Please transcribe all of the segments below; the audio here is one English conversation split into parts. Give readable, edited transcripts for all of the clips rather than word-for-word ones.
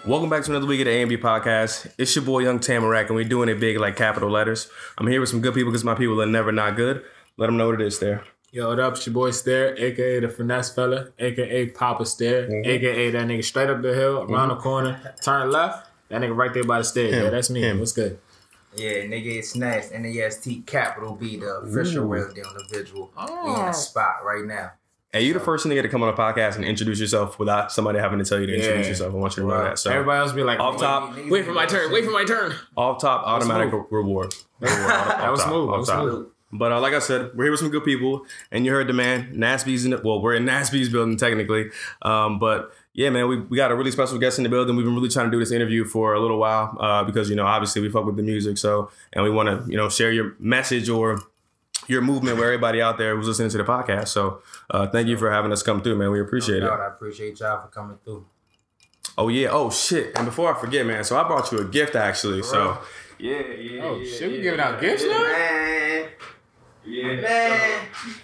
Welcome back to another week of the A&B podcast. It's your boy Young Tamarack, and we're doing it big like capital letters. I'm here with some good people because my people are never not good. Let them know what it is there. Yo, what up? It's your boy Stair, a.k.a. the Finesse Fella, a.k.a. Papa Stair, a.k.a. that nigga straight up the hill, around the corner, turn left, that nigga right there by the stairs. Yeah, that's me. What's good? Yeah, nigga, it's Nash, NAST, capital B, the official real deal individual. We in the spot right now. Hey, you the first nigga to come on a podcast and introduce yourself without somebody having to tell you to introduce yourself. I want you to know that. So everybody else be like, off top, wait for my turn. Off top, automatic reward. That was smooth. But like I said, we're here with some good people, and you heard the man, Nasby's we're in Nasby's building technically. But yeah, man, we got a really special guest in the building. We've been really trying to do this interview for a little while because, you know, obviously we fuck with the music. So, and we want to, you know, share your message or your movement with everybody out there who's listening to the podcast. So thank you for having us come through, man. We appreciate it. I appreciate y'all for coming through. Oh, yeah. Oh, shit. And before I forget, man, so I brought you a gift, actually. So, yeah. Oh, shit. We giving out gifts now? Man. Yeah. Man.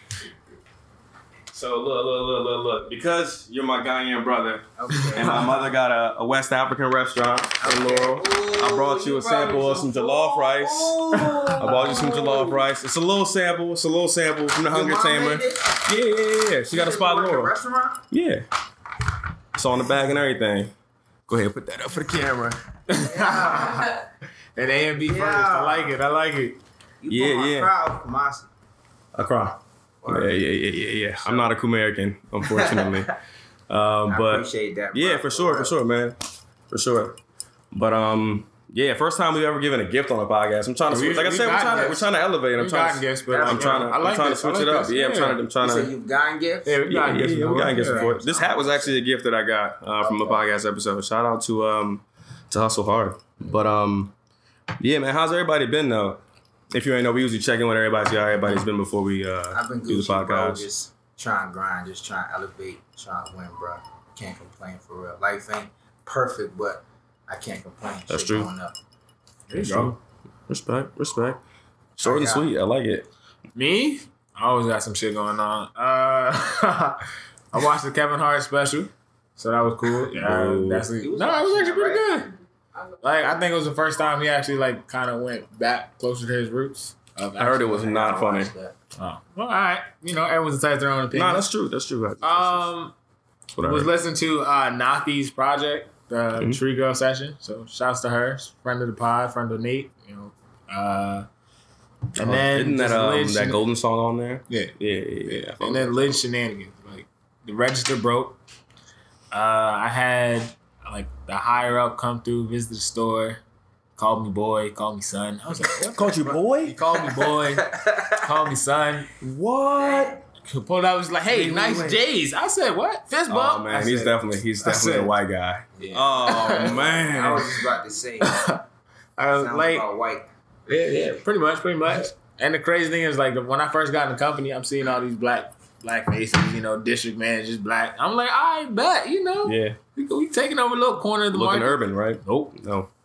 So look. Because you're my Ghanaian brother, Okay. and my mother got a West African restaurant in Laurel. I brought you a sample of some jollof rice. I bought you some jollof rice. It's a little sample. From the Hunger Tamer. Yeah. She got a spot in Laurel. Restaurant? Yeah. It's on the bag and everything. Go ahead, put that up for the camera. And A&B first. I like it. You put my crowd, Kumasi. Accra. Yeah. I'm not a Kumerican, unfortunately. I but appreciate that. yeah, for sure, man. For sure. But yeah, first time we've ever given a gift on a podcast. I'm trying to switch. Like I said, we're trying to elevate. I'm trying to switch it up. Yeah, I'm trying You to. said you've gotten gifts? Yeah, we got gifts. We got gifts before. This hat was actually a gift that I got from a podcast episode. Shout out to Hustle Hard. But yeah, man, how's everybody been though? If you ain't know, we usually check in with everybody, see how everybody's been before we I've been do the Gucci, podcast. bro, just trying to grind, just trying to elevate, trying to win, bro. Can't complain for real. Life ain't perfect, but I can't complain. That's Shit true. Going up. There you go. Respect. Short and sweet. I like it. Me? I always got some shit going on. I watched the Kevin Hart special, so that was cool. Yeah, it was actually pretty good. Like, I think it was the first time he actually like kind of went back closer to his roots. I heard it was not funny. Oh, well, all right. You know, everyone's entitled to their own opinion. Nah, that's true. Was listening to Naki's project, the Tree Girl session. So shouts to her, friend of the pod, friend of Nate. You know, and then isn't that golden song on there? Yeah. And then Lynn shenanigans. Like the register broke. I had like the higher up come through, visit the store, called me boy, called me son. I was like, what? Called you boy? He called me boy, called me son. What? Pulled out, was like, hey, nice J's. I said, what? Fist bump? Oh man, he's definitely a white guy. Yeah. Oh man. I was just about to say. I was Sounds like, about white. Yeah, pretty much. And the crazy thing is, like, when I first got in the company, I'm seeing all these black faces, you know, district managers, black. I'm like, I bet, you know. Yeah. We taking over a little corner of the Looking market. urban, right? Nope.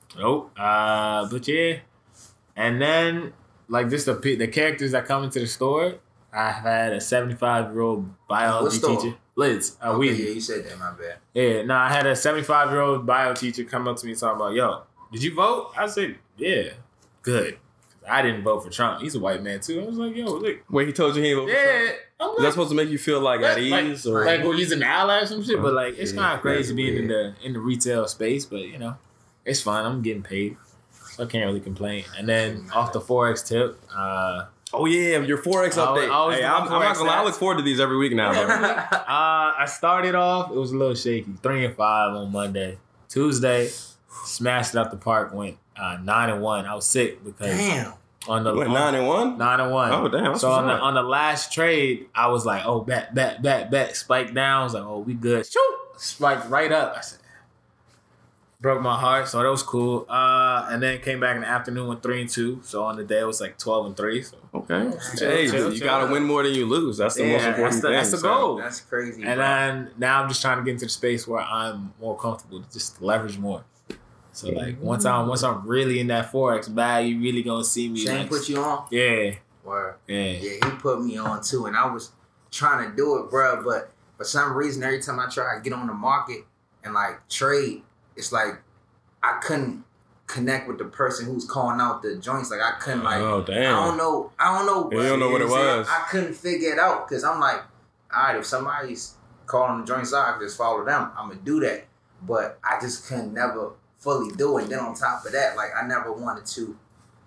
But yeah. And then, like, just the characters that come into the store, I had a 75-year-old biology teacher. Liz. Yeah, you said that, my bad. Yeah, no, I had a 75-year-old bio teacher come up to me talking about, yo, did you vote? I said, yeah, good. I didn't vote for Trump. He's a white man, too. I was like, yo, look. Wait, he told you he didn't vote for Trump? I'm Is that supposed to make you feel like at ease? Or? Like he's an ally or some shit? But like, it's kind of crazy being in the retail space. But you know, it's fine. I'm getting paid, so I can't really complain. And then off the Forex tip. Oh yeah, your Forex update. I'm not gonna lie. I look forward to these every week now. I started off. It was a little shaky. 3-5 on Monday. Tuesday, smashed it out the park. Went 9-1. I was sick because on the 9-1. 9-1. Oh damn! So on the last trade, I was like, oh, bet, spike down. I was like, oh, we good. Shoot, spiked right up. I said, broke my heart. So that was cool. And then came back in the afternoon with 3-2. So on the day it was like 12-3. So okay, you gotta win more than you lose. That's the most important thing. That's the goal. That's crazy. And then now I'm just trying to get into the space where I'm more comfortable to just leverage more. So like once I'm really in that Forex bag, you really gonna see me. Shane put you on? Yeah. Word. Yeah. Yeah, he put me on too, and I was trying to do it, bro. But for some reason, every time I try to get on the market and like trade, it's like I couldn't connect with the person who's calling out the joints. Like I couldn't like. Oh damn. I don't know. You don't know what it was. I couldn't figure it out because I'm like, all right, if somebody's calling the joints out, I can just follow them. I'm gonna do that. But I just couldn't never fully do it. And then on top of that, like I never wanted to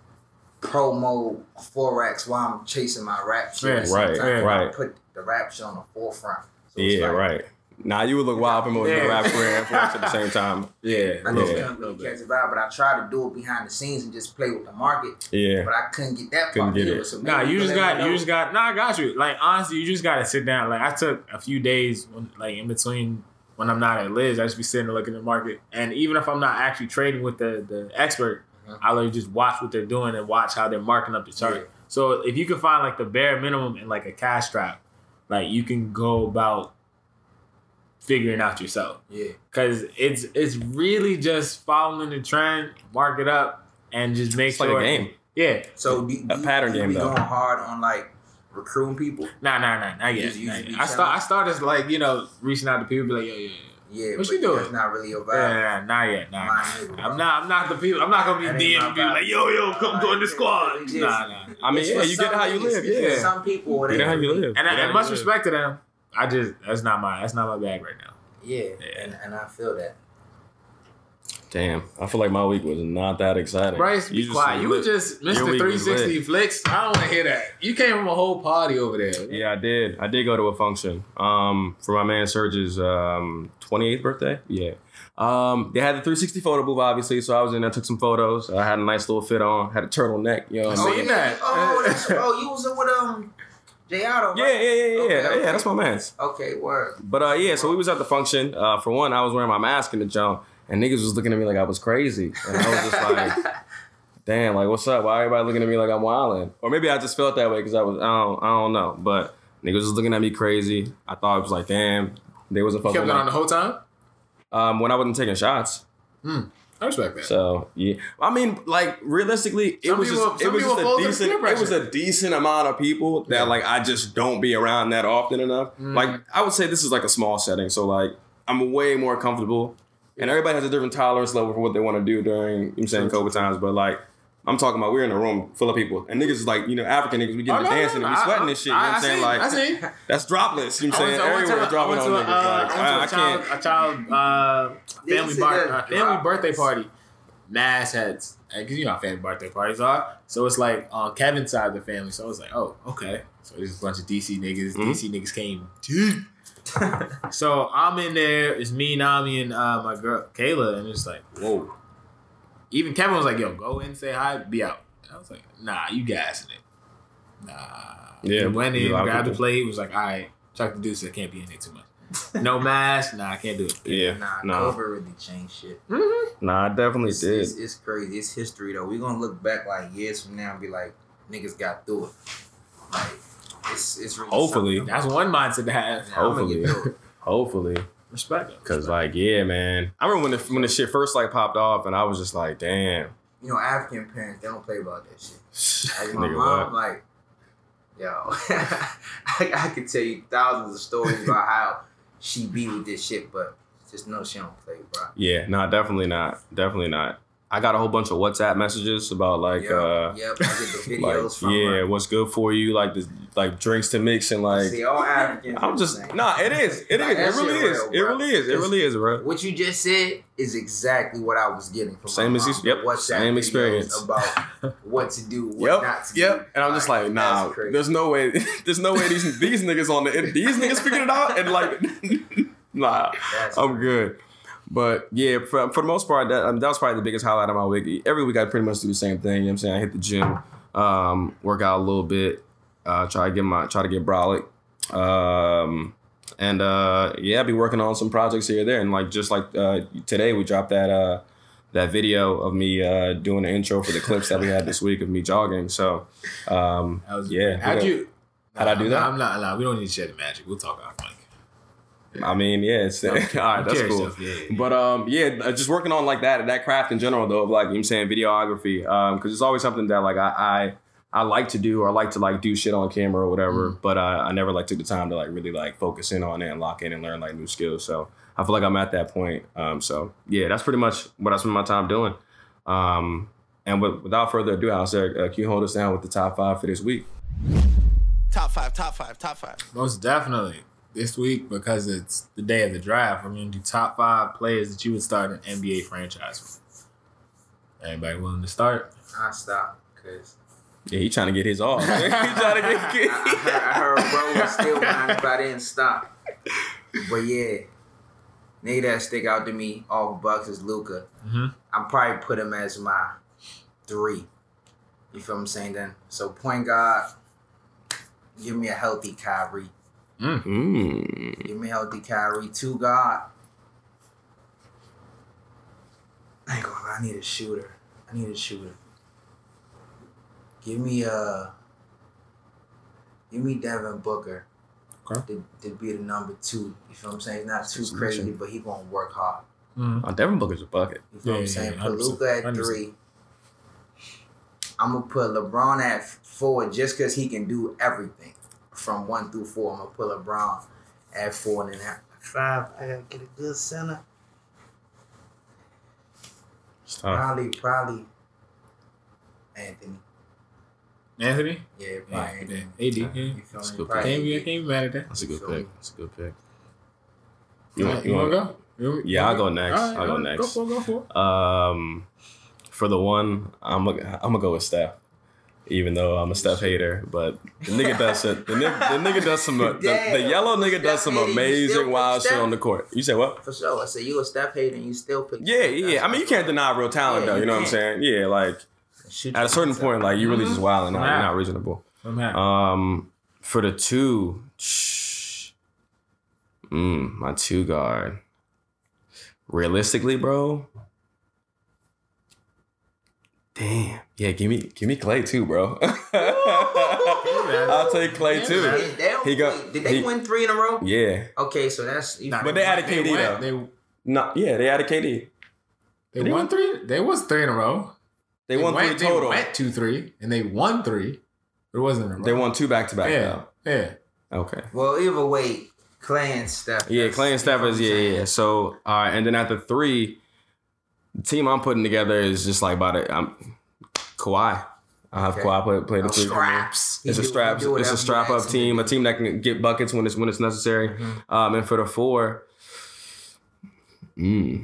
promo Forex while I'm chasing my rap shit. Yeah, right, right. I put the rap shit on the forefront. So Yeah, like, right. Nah, you would look wild promoting the rap career and Forex at the same time. Yeah, I just couldn't really catch it vibe, but I tried to do it behind the scenes and just play with the market. Yeah. But I couldn't get that Couldn't part get either. it. So Nah, maybe you can just let me got. know. Nah, I got you. Like honestly, you just gotta sit down. Like I took a few days, like in between when I'm not at Liz, I just be sitting and looking at the market. And even if I'm not actually trading with the expert, I literally just watch what they're doing and watch how they're marking up the chart. Yeah. So if you can find like the bare minimum and like a cash strap, like you can go about figuring out yourself. Yeah. Cause it's really just following the trend, mark it up, and just make It's sure. like a game. Yeah. So A pattern game, be though. going hard on like recruiting people. Nah, not yet. You Not just yet. be I started like, reaching out to people, be like, yo. Yeah, What but you doing? That's not really your vibe. Yeah, not yet. Nah. Mine either, bro. I'm not the people. I'm not gonna That be ain't my DMing people vibe. like, yo, come join the squad. It's Nah. I mean, It's yeah, for you get some how you niggas. live. It's for Yeah. some people, it You know how ain't you for me. live. And You know how much you live. respect to them. That's not my bag right now. Yeah, Yeah. and I feel that. Damn, I feel like my week was not that exciting. Bryce, be just quiet. You lit. was just Your Mr. week was 360 lit. flicks. I don't want to hear that. You came from a whole party over there. Yeah, I did. I did go to a function for my man Serge's 28th birthday. Yeah. They had the 360 photo booth, obviously, so I was in there, took some photos. I had a nice little fit on, had a turtleneck, you know what I mean? Seen that. You was with Jay Otto, Yeah, right? Okay. that's my man's. Okay, word. But yeah, so we was at the function. For one, I was wearing my mask in the jump, and niggas was looking at me like I was crazy. And I was just like, damn, like, what's up? Why everybody looking at me like I'm wilding? Or maybe I just felt that way because I don't know. But niggas was looking at me crazy. I thought it was like, damn, they wasn't fucking Kept with it on me. the whole time? When I wasn't taking shots. I respect that. So yeah, I mean, like realistically, it Some was people- just some people a fold to decent. peer It was pressure. a decent amount of people that like I just don't be around that often enough. Like I would say this is like a small setting, so like I'm way more comfortable, and everybody has a different tolerance level for what they want to do during COVID times. But like I'm talking about, we're in a room full of people, and niggas is like, African niggas, we get to dancing and we sweating and shit. You know what I'm saying? Like I see. that's dropless. You know what I'm saying? I went to Everywhere dropping on niggas. Like I can't. a child family birthday party. Mass heads. Because you know how family birthday parties are. So it's like on Kevin's side of the family. So I was like, oh, okay. So there's a bunch of DC niggas. DC niggas came deep. So I'm in there. It's me, Nami, and my girl, Kayla. And it's like, whoa. Even Kevin was like, yo, go in, say hi, be out. And I was like, nah, you gassing it. Nah. Yeah, He went in, you lot of grabbed the people. plate, was like, all right, Chuck the Deuce, I can't be in there too much. No mask, nah, I can't do it. Yeah, Nah, COVID really changed shit. Nah, I definitely It's, did. it's crazy. It's history though. We're gonna look back like years from now and be like, niggas got through it. Like it's really Hopefully. something. That's one mindset to have. Yeah, I'ma Hopefully. get through it. Hopefully. Respect it. Cause like, yeah, man. I remember when the shit first like popped off, and I was just like, damn. You know, African parents, they don't play about that shit. Like my Nigga, mom, what? like, yo, I could tell you thousands of stories about how she be with this shit, but just know she don't play, bro. Yeah, nah, definitely not. Definitely not. I got a whole bunch of WhatsApp messages about like, Yep, I get the videos like, from yeah, her. what's good for you, like this, like drinks to mix and like. See, all Africans. I'm just nah. It is. It Like, is. that It really shit is. real, It bro. really is. It really is, bro. What you just said is exactly what I was getting from Same my as mom. you- yep, WhatsApp same videos experience. about what to do, what not to do. And I'm just like, nah. that's crazy. There's no way. There's no way these niggas on these niggas figured it out and like, nah. That's I'm crazy. good. But yeah, for the most part, that was probably the biggest highlight of my week. Every week I pretty much do the same thing. You know what I'm saying? I hit the gym, work out a little bit, try to get brolic. Yeah, I be working on some projects here or there. And like just like today we dropped that video of me doing the intro for the clips that we had this week of me jogging. So yeah. How'd I do that? I'm not. Nah, we don't need to share the magic. We'll talk off mic. I mean, yeah, it's all right, that's Carry cool. stuff, yeah. But yeah, just working on like that craft in general though, of like, you know what I'm saying, videography. Cause it's always something that like I like to do, or I like to like do shit on camera or whatever, but I never like took the time to like really like focus in on it and lock in and learn like new skills. So I feel like I'm at that point. So yeah, that's pretty much what I spend my time doing. And without further ado, House Eric, can you hold us down with the top 5 for this week? Top five. Most definitely. This week, because it's the day of the draft, I'm going to do top 5 players that you would start an NBA franchise with. Anybody willing to start? I stop because Yeah, he trying to get his off. He trying to get. I heard bro was still mine if I didn't stop. But yeah, nigga that stick out to me off Bucks is Luka. Mm-hmm. I'm probably put him as my 3. You feel what I'm saying then? So point guard, give me a healthy Kyrie. Give me a healthy Kyrie. 2 guard. I ain't gonna lie, I need a shooter. Give me Devin Booker. Okay. To be the number 2. You feel what I'm saying? He's not too crazy, but he gonna work hard. Oh, Devin Booker's a bucket. You feel what I'm saying? Put 100%. Luka at 3. I'm gonna put LeBron at 4 just because he can do everything from 1 through 4. I'm gonna put LeBron at 4, and then at 5, I gotta get a good center. Probably Anthony. Anthony? Yeah, probably Anthony. AD. You feel That's me? good Probably Can't AD. be mad at that. That's a good pick. You want to go? Yeah, I'll go next. All right, I'll go next. Go for it. For the one, I'm gonna go with Steph. Even though I'm a Steph hater, but the nigga does it. The nigga does some. The yellow nigga does some amazing wild shit on the court. You said what? For sure. I said you a Steph hater and you still pick. Yeah. I mean, you can't deny real talent though. You know what I'm saying? Yeah, like at a certain point, like you really just wilding out. You're not reasonable. For the 2, my 2 guard. Realistically, bro. Damn. Yeah, give me Clay too, bro. I'll take Clay too. Did they win 3 in a row? Yeah. Okay, so that's But they added KD though. They added KD. They won 3. There was 3 in a row. They won 3 total. They went 2-3 and they won 3. It wasn't in a row. They won 2 back-to-back though. Yeah. Okay. Well, either way, Clay and Steph. Yeah, Clay and Steph is yeah. So and then at the 3, the team I'm putting together is just like Kawhi. I have Kawhi play the 3. Straps. It's a strap up team, a team that can get buckets when it's necessary. And for the 4, damn.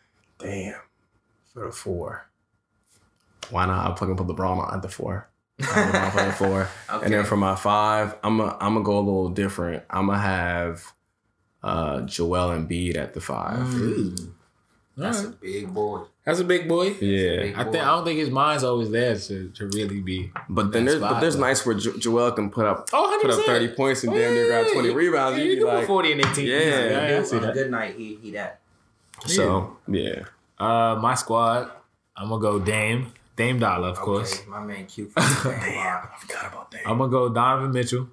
For the 4, why not? I'll fucking put LeBron on at the 4. LeBron playing 4, and then for my 5, I'm gonna go a little different. I'm gonna have Joel Embiid at the 5. That's a big boy. That's a big boy. Yeah, I don't think his mind's always there to really be. But then there's nights where Joel can put up 30 points and damn near grab 20 rebounds. You can put 40 and 18. Yeah, I see that. Good night. He that. So yeah. My squad. I'm gonna go Dame Dollar, of course. My man Q. Damn, I forgot about Dame. I'm gonna go Donovan Mitchell.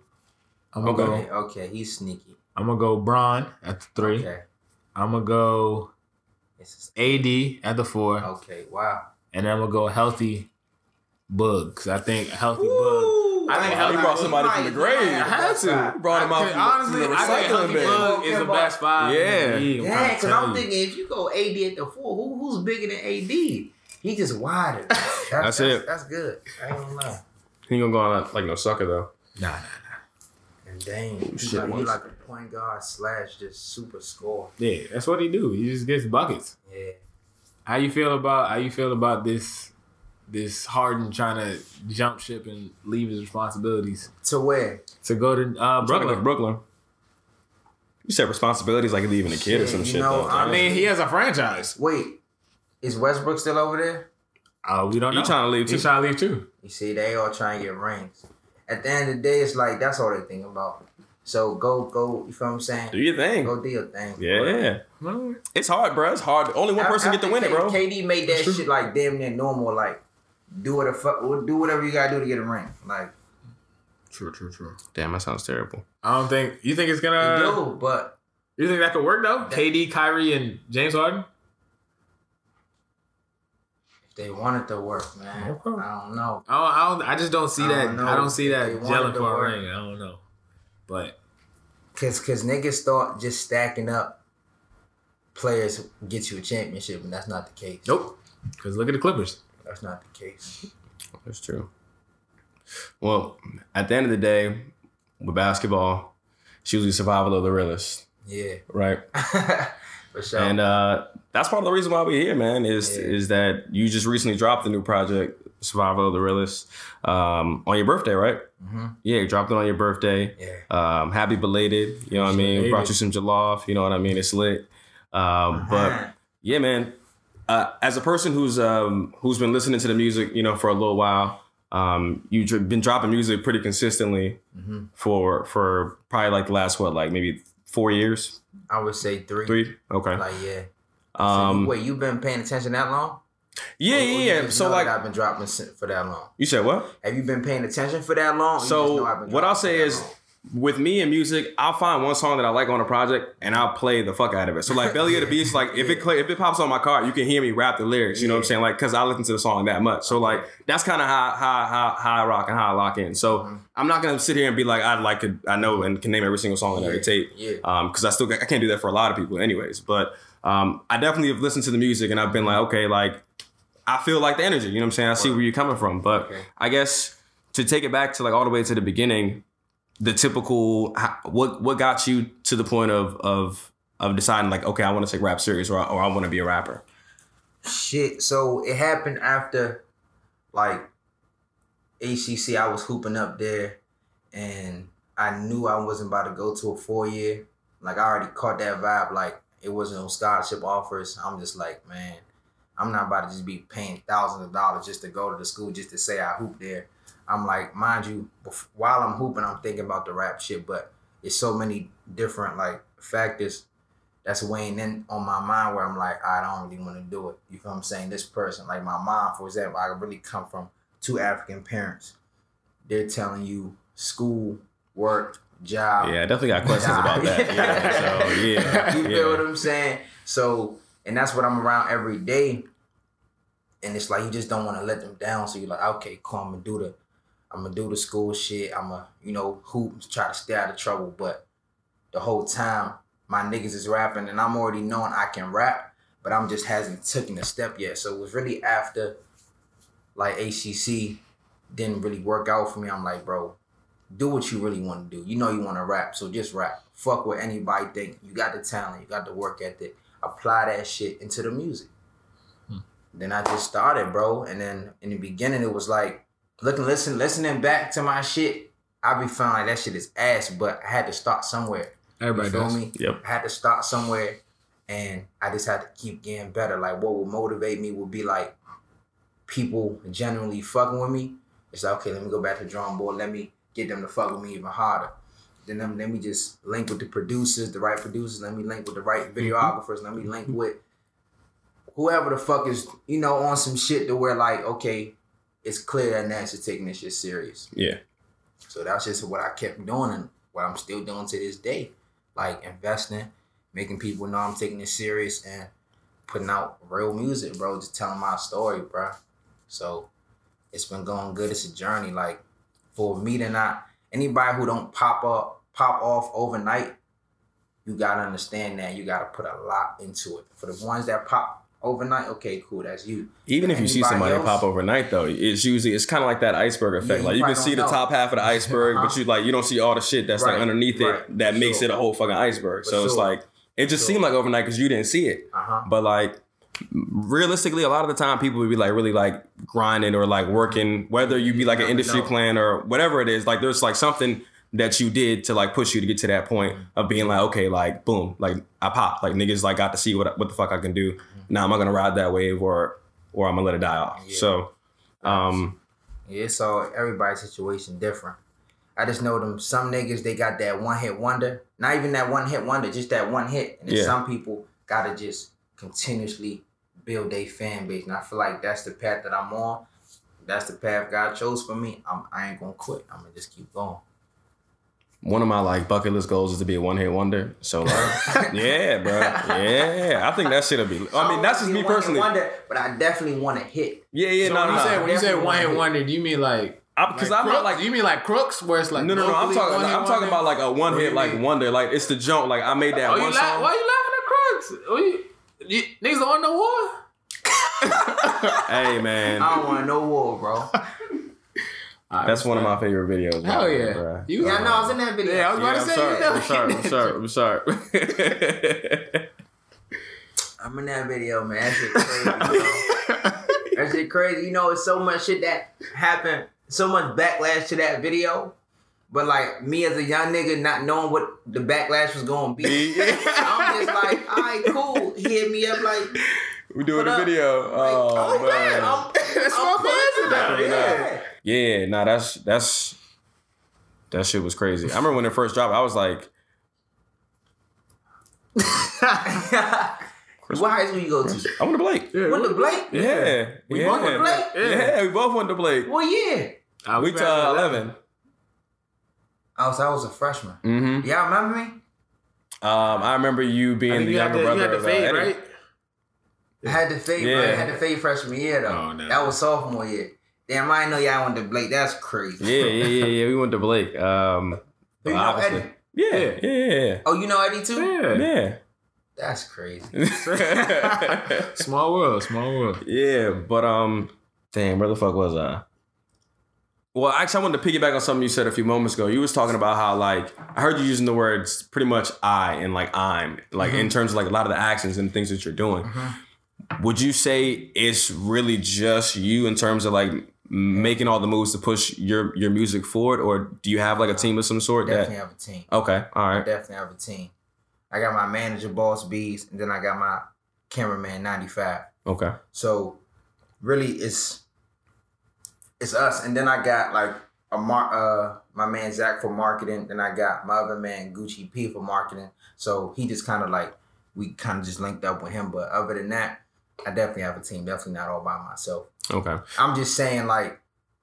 Okay, he's sneaky. I'm gonna go Bron at the 3. Okay. I'm gonna go AD at the 4. Okay, wow. And then I'm gonna go healthy Bug, because I think a healthy Bug. I think he brought somebody from the grave. I had to. Brought him out from the I think recycling healthy bin. Bug is the best 5 Yeah. in the league. Yeah, because I'm thinking if you go AD at the 4, who's bigger than AD? He just wider. That's it. That's good. I ain't gonna lie. He ain't gonna go on like no sucker though. Nah. And dang, he like a point guard / just super score. Yeah, that's what he do. He just gets buckets. Yeah. How you feel about this Harden trying to jump ship and leave his responsibilities To where? to go to Brooklyn. You said responsibilities like leaving a kid or some shit though. I mean, he has a franchise. Wait, is Westbrook still over there? We don't know. He trying to leave too. He's trying to leave too. You see, they all trying to get rings. At the end of the day, it's like that's all they think about. So go. You feel what I'm saying? Do your thing. Go do your thing. Yeah. No. It's hard, bro. It's hard. Only one person get to win it, bro. KD made that shit like damn near normal. Like do whatever you gotta do to get a ring. Like True. Damn, that sounds terrible. I don't think you think it's they gonna. do, but You think that could work though? KD, Kyrie, and James Harden. if they want it to work, man, Okay. I don't know. I just don't see that. know. I don't see that They want it gelling to for a work. ring. I don't know, but Cause niggas start just stacking up players get you a championship, and that's not the case. Nope. Because look at the Clippers. That's not the case. That's true. Well, at the end of the day, with basketball, it's usually survival of the realest, Yeah. right? For sure. And that's part of the reason why we're here, man, is that you just recently dropped a new project, Survival of the Realest, on your birthday, right? Mm-hmm. Yeah, you dropped it on your birthday. Yeah. Happy belated, you know what I mean? Brought you some jollof, you know what I mean? It's lit. But yeah, man, as a person who's been listening to the music, you know, for a little while, you've been dropping music pretty consistently for probably like the last, maybe 4 years? I would say 3. 3? Okay. Like, yeah. So wait, you been paying attention that long? Yeah. So like, I've been dropping for that long. You said what? Have you been paying attention for that long? So what I'll say is, with me and music, I'll find one song that I like on a project and I'll play the fuck out of it. So like Belly of the Beast, like if it pops on my car, you can hear me rap the lyrics. You know what I'm saying? Like, cause I listen to the song that much. So like that's kind of how I rock and how I lock in. So I'm not gonna sit here and be like I know and can name every single song on every tape. Yeah. Cause I can't do that for a lot of people, anyways. But I definitely have listened to the music and I've been like, okay, like I feel like the energy. You know what I'm saying? I see where you're coming from. But I guess to take it back to like all the way to the beginning. The typical, what got you to the point of deciding like, okay, I want to take rap serious or I want to be a rapper? Shit. So it happened after like ACC. I was hooping up there and I knew I wasn't about to go to a 4-year. Like I already caught that vibe. Like it wasn't no scholarship offers. I'm just like, man, I'm not about to just be paying thousands of dollars just to go to the school just to say I hooped there. I'm like, mind you, while I'm hooping, I'm thinking about the rap shit, but it's so many different like factors that's weighing in on my mind where I'm like, I don't really want to do it. You feel what I'm saying? This person, like my mom, for example, I really come from 2 African parents. They're telling you school, work, job. Yeah, I definitely got questions about that. Yeah, so yeah. You feel what I'm saying? So, and that's what I'm around every day. And it's like, you just don't want to let them down. So you're like, okay, cool, I'm going to do the school shit. I'm going to, hoop, try to stay out of trouble. But the whole time, my niggas is rapping, and I'm already knowing I can rap, but I'm just hasn't taken a step yet. So it was really after, like, ACC didn't really work out for me. I'm like, bro, do what you really want to do. You know you want to rap, so just rap. Fuck what anybody think. You got the talent. You got the work ethic. Apply that shit into the music. Then I just started, bro. And then in the beginning, it was like, listening back to my shit, I be feeling like that shit is ass, but I had to start somewhere. Everybody you feel does. me? Yep. I had to start somewhere, and I just had to keep getting better. Like, what would motivate me would be like people genuinely fucking with me. It's like, okay, let me go back to the drawing board. Let me get them to fuck with me even harder. Then let me just link with the producers, the right producers. Let me link with the right videographers. Let me link with whoever the fuck is, on some shit to where like, okay, it's clear that Nash is taking this shit serious. Yeah. So that's just what I kept doing and what I'm still doing to this day. Like investing, making people know I'm taking it serious and putting out real music, bro. Just telling my story, bro. So it's been going good. It's a journey. Like for me to not, anybody who don't pop off overnight, you gotta understand that you gotta put a lot into it. For the ones that pop overnight, okay, cool, that's you. Even if you see somebody pop overnight, though, it's kind of like that iceberg effect. Yeah, like you can see the top half of the iceberg, but you don't see all the shit that's like underneath it that makes it a whole fucking iceberg. So it's like it just seemed like overnight because you didn't see it. But like realistically, a lot of the time people would be like really like grinding or like working, whether you be like an industry plan or whatever it is. Like there's like something that you did to like push you to get to that point of being like, okay, like boom, like I popped, like niggas like got to see what the fuck I can do. Now am I gonna ride that wave or I'm gonna let it die off? Yeah. So, yeah, so everybody's situation different. I just know them. Some niggas they got that one hit wonder. Not even that one hit wonder, just that one hit. And then some people gotta just continuously build their fan base. And I feel like that's the path that I'm on. That's the path God chose for me. I ain't gonna quit. I'm gonna just keep going. One of my like bucket list goals is to be a one-hit wonder. So like, yeah, bro, yeah, I think that shit'll be. I mean, that's just me personally. Wonder, but I definitely want to hit. Yeah, so when you said one-hit wonder, do you mean like? Because I'm not like. Do you mean like Crooks, where it's like? No. I'm talking about like a one-hit like wonder. Like it's the jump. Like I made that one song. Why are you laughing at Alex? Niggas don't want no war? Hey, man. I don't want no war, bro. That's one of my favorite videos. Hell man, yeah. bro. Yeah, I know I was in that video. Yeah, I was about to say. I'm sorry. I'm in that video, man. That shit crazy, bro. That shit crazy. You know, it's so much shit that happened, so much backlash to that video. But like me as a young nigga, not knowing what the backlash was gonna be, I'm just like, all right, cool. He hit me up like, We doing a up? video. Oh, man. That's my I'm yeah. Yeah, nah, that shit was crazy. I remember when it first dropped, I was like, What high school you go to? I went to Blake. Went to Blake? Yeah. We both went to Blake? Yeah, we both went to Blake. What year? We 11. Oh, so I was a freshman. Mm-hmm. Y'all remember me? I remember you being the younger brother. You had the of, fade, Eddie. right? I had to fade, Yeah. bro. I had to fade freshman year though. Oh, no. That was sophomore year. Damn, I didn't know y'all went to Blake. That's crazy. Yeah. We went to Blake. Do you know obviously. Eddie? Yeah. Oh, you know Eddie too? Yeah. That's crazy. Small world. Yeah, but damn, where the fuck was I? Well, actually, I wanted to piggyback on something you said a few moments ago. You was talking about how, like, I heard you using the words pretty much I and, like, I'm, like, in terms of, like, a lot of the actions and things that you're doing. Would you say it's really just you in terms of, like, making all the moves to push your music forward? Or do you have, like, a team of some sort? Definitely have a team. Okay, all I right. definitely have a team. I got my manager, Boss Bees, and then I got my cameraman, 95. Okay. So really, it's us, and then I got like my man Zach for marketing. Then I got my other man Gucci P for marketing. So he just kind of like we kind of just linked up with him. But other than that, I definitely have a team. Definitely not all by myself. Okay. I'm just saying like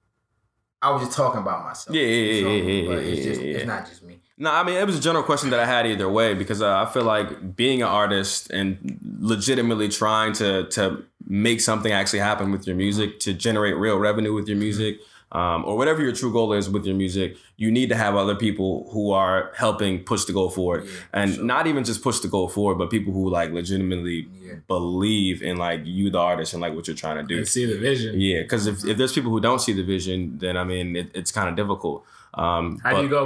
I was just talking about myself. Yeah. But it's not just me. No, I mean, it was a general question that I had either way because I feel like being an artist and legitimately trying to make something actually happen with your music, to generate real revenue with your music, or whatever your true goal is with your music, you need to have other people who are helping push the goal forward. Yeah, and sure. not even just push the goal forward, but people who like legitimately believe in like you, the artist, and like what you're trying to do. You see the vision. Yeah, because if there's people who don't see the vision, then I mean, it's kind of difficult. How'd you go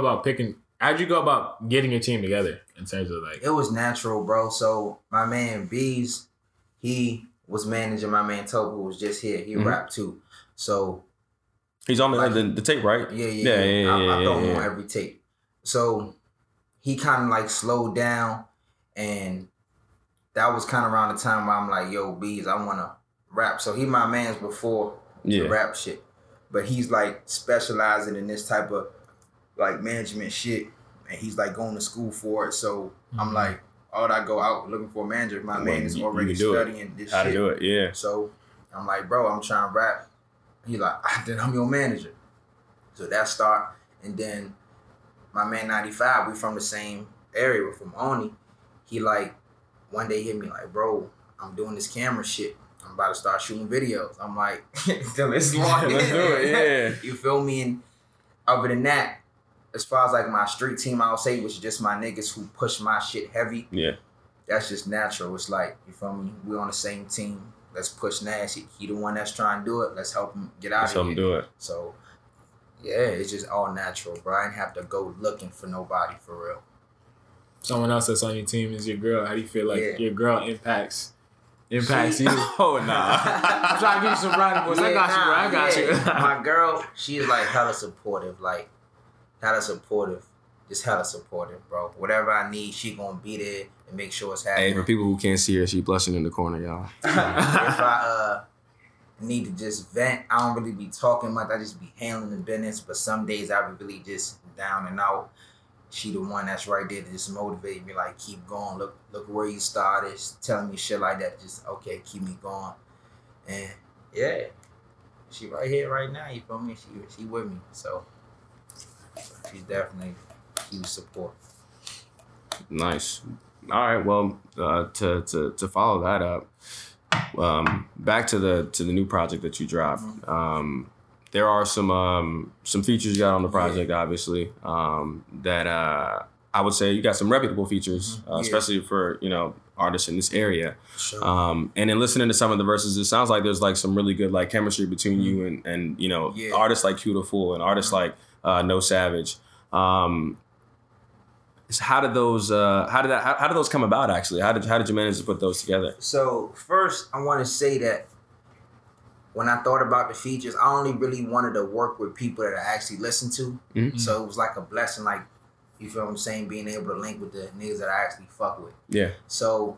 about getting your team together in terms of like? It was natural, bro. So my man Bees, he was managing my man Toby, who was just here. He rapped too. So He's on the tape, right? Yeah. I throw him on every tape. So he kind of like slowed down, and that was kind of around the time where I'm like, yo, Bees, I want to rap. So he my man's before the rap shit. But he's like specializing in this type of like management shit, and he's like going to school for it. So I'm like, oh, I go out looking for a manager. My man is already studying this how shit. to do it, yeah. So I'm like, bro, I'm trying to rap. He like, then I'm your manager. So that start, and then my man 95, we from the same area, we're from Oni. He like one day hit me like, bro, I'm doing this camera shit. I'm about to start shooting videos. I'm like, let's do it, yeah. You feel me? And other than that, as far as like my street team, I'll say, which is just my niggas who push my shit heavy. Yeah. That's just natural. It's like, you feel me? We're on the same team. Let's push Nash. He the one that's trying to do it. Let's help him get out Let's of help here. him do it. So, yeah, it's just all natural, bro. I didn't have to go looking for nobody for real. Someone else that's on your team is your girl. How do you feel like your girl impacts you? Oh, nah. I'm trying to give you some brownie boys. I got you, bro. I got you. My girl, she's like hella supportive. Like, hella supportive. Just hella supportive, bro. Whatever I need, she gonna be there and make sure it's happening. Hey, for people who can't see her, she blushing in the corner, y'all. If I need to just vent, I don't really be talking much. I just be handling the business. But some days I be really just down and out. She the one that's right there to just motivate me, like, keep going. Look where you started. Telling me shit like that. Just, okay, keep me going. And, yeah. She right here right now, you feel me? She with me. So, she's definitely huge support. Nice. All right. Well, to follow that up, back to the new project that you dropped. There are some features you got on the project, obviously, that I would say you got some reputable features, Yeah. especially for, you know, artists in this area. Sure. And in listening to some of the verses, it sounds like there's like some really good like chemistry between you and you know, Yeah. artists like Q the Fool and artists like No Savage. So how did those come about actually? How did you manage to put those together? So first, I want to say that when I thought about the features, I only really wanted to work with people that I actually listened to. Mhm. So it was like a blessing, like, you feel what I'm saying, being able to link with the niggas that I actually fuck with. Yeah. So,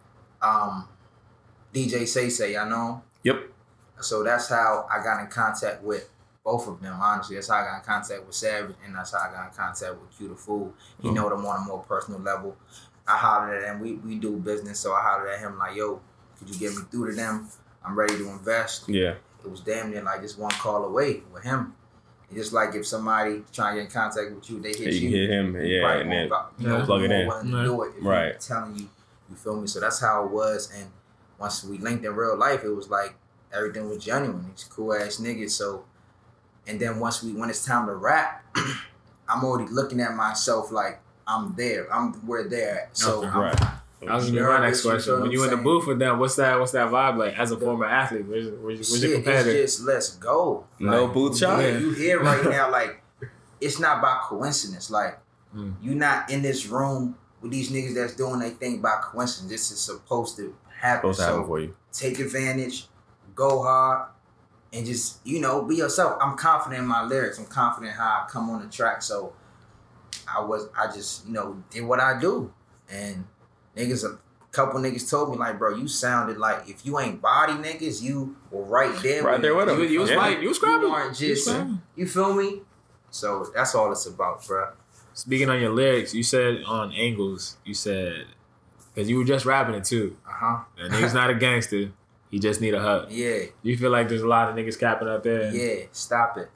DJ Say, I know him. Yep. So that's how I got in contact with both of them, honestly. That's how I got in contact with Savage, and that's how I got in contact with Q the Fool. He know them on a more personal level. I hollered at him. We do business, so I hollered at him like, yo, could you get me through to them? I'm ready to invest. Yeah. It was damn near like just one call away with him. It's just like if somebody trying to get in contact with you, they hit You you. hit him, you yeah, probably and then won't plug it more in. willing to do it if Right. I'm telling you, you feel me? So that's how it was. And once we linked in real life, it was like everything was genuine. He's cool ass niggas. So, and then when it's time to rap, I'm already looking at myself like I'm there. We're there. So Okay. I'm, Right. That was gonna be my next question. When you in the saying? booth with them, what's that vibe like as a former athlete? Where's your shit, competitor? it's just let's go. No booth shot? Yeah, you here right now, like it's not by coincidence. Like you not in this room with these niggas that's doing their thing by coincidence. This is supposed to happen. Supposed to happen for you. Take advantage, go hard, and just, you know, be yourself. I'm confident in my lyrics. I'm confident how I come on the track. So I just, you know, did what I do. And a couple niggas told me, like, bro, you sounded like if you ain't body niggas, you were right there. Right there with them. You was Yeah. right. You was scrapping. You weren't just, you feel me? So that's all it's about, bro. Speaking on your lyrics, you said on Angles, you said because you were just rapping it too. Uh-huh. And nigga's not a gangster. He just need a hug. Yeah. You feel like there's a lot of niggas capping up there. Yeah. Stop it.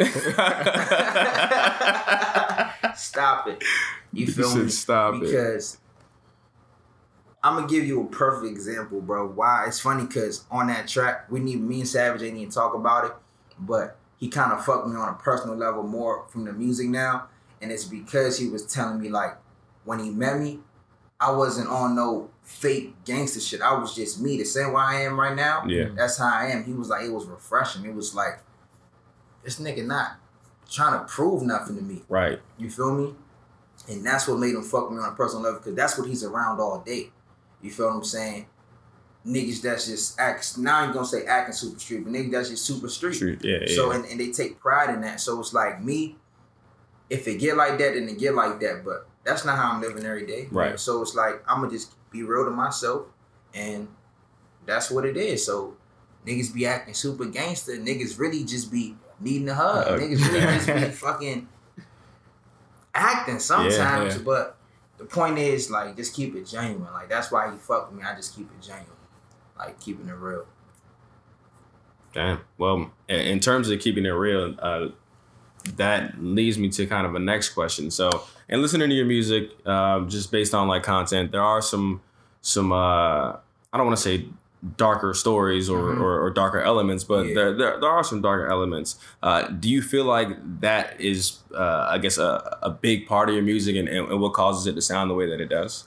Stop it. You feel said me? stop it. Because I'm gonna give you a perfect example, bro. Why? It's funny because on that track, me and Savage ain't even talk about it, but he kind of fucked me on a personal level more from the music now, and it's because he was telling me like when he met me, I wasn't on no fake gangster shit. I was just me, the same way I am right now. Yeah. That's how I am. He was like, it was refreshing. It was like, this nigga not trying to prove nothing to me. Right. You feel me? And that's what made him fuck me on a personal level, because that's what he's around all day. You feel what I'm saying? Niggas that's just now you're gonna say acting super street, but niggas that's just super street. Yeah. So and they take pride in that. So it's like me, if it get like that, then it get like that. But that's not how I'm living every day. Right. So it's like I'm gonna just be real to myself, and that's what it is. So niggas be acting super gangster. Niggas really just be needing a hug. Niggas really just be fucking acting sometimes. Yeah. But the point is, like, just keep it genuine. Like, that's why he fucked with me. I just keep it genuine. Like, keeping it real. Damn. Well, in terms of keeping it real, that leads me to kind of a next question. So, in listening to your music, just based on like content, there are some I don't want to say darker stories or darker elements, but there are some darker elements. Do you feel like that is, I guess, a big part of your music and what causes it to sound the way that it does?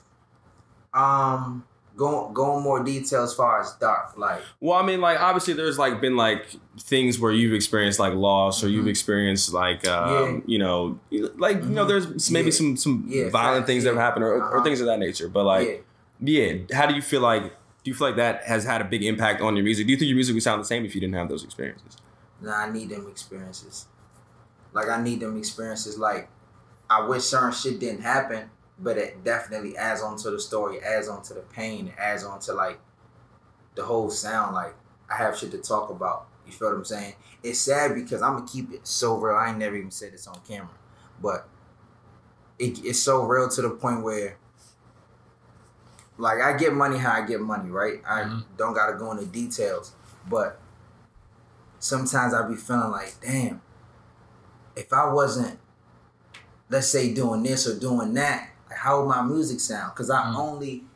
Going more detail as far as dark, like. Well, I mean, like, obviously there's like been like things where you've experienced like loss or you've experienced like, you know, like, you know, there's maybe some violent things that have happened or things of that nature. But like, how do you feel like, that has had a big impact on your music? Do you think your music would sound the same if you didn't have those experiences? Nah, I need them experiences. Like, I need them experiences. Like, I wish certain shit didn't happen, but it definitely adds on to the story, adds on to the pain, it adds on to, like, the whole sound. Like, I have shit to talk about. You feel what I'm saying? It's sad because I'm going to keep it so real. I ain't never even said this on camera. But it's so real to the point where, like, I get money how I get money, right? I don't got to go into details. But sometimes I be feeling like, damn, if I wasn't, let's say, doing this or doing that, like, how would my music sound? Because I only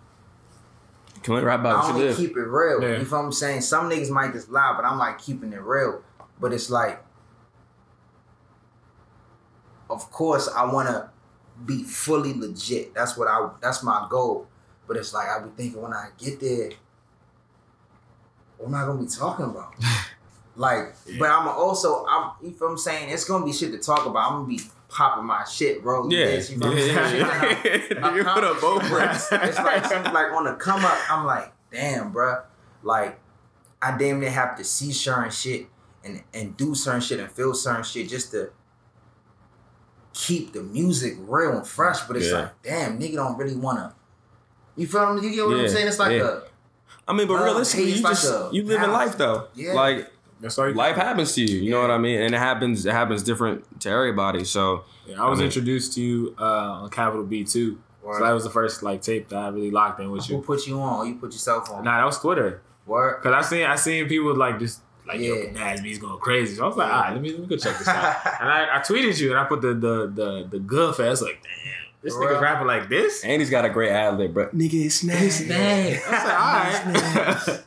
keep it real. Yeah. You feel what I'm saying? Some niggas might just lie, but I'm like keeping it real. But it's like, of course, I want to be fully legit. That's my goal. But it's like I be thinking when I get there, what am I gonna be talking about? Like, but I'm you feel what I'm saying? It's gonna be shit to talk about. I'm gonna be popping my shit, bro. This, you know what I'm saying? You put up both breaths. It's like on the come up, I'm like, damn, bro. Like, I damn near have to see certain shit and do certain shit and feel certain shit just to keep the music real and fresh. But it's like, damn, nigga don't really wanna. You feel me? You get what I'm saying? It's like a. I mean, but realistically, you live in life though. Yeah. Like, life happens to you. You know what I mean? And it happens different to everybody. So I was introduced to you on Capital B too. So that was the first like tape that I really locked in with you. Who put you on? Or you put yourself on? Nah, that was Twitter. Word. Cause I seen people like just like yo, Nasby's going crazy. So I was like, all right, let me go check this out. And I tweeted you and I put the good face. Like, damn, this nigga rapping like this. And he's got a great ad lib, bro. Nigga, it's nasty. I was like, all right.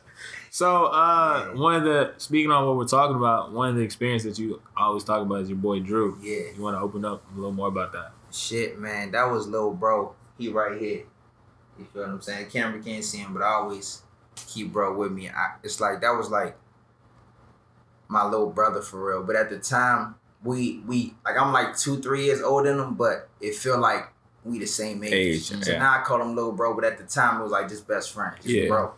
So speaking on what we're talking about, one of the experiences that you always talk about is your boy Drew. Yeah. You want to open up a little more about that? Shit, man, that was little bro. He right here. You feel what I'm saying? Camera can't see him, but I always keep bro with me. It's like that was like my little brother for real. But at the time, we like I'm like 2-3 years older than him, but it feel like we the same age. So now I call him little bro, but at the time it was like just best friend, bro.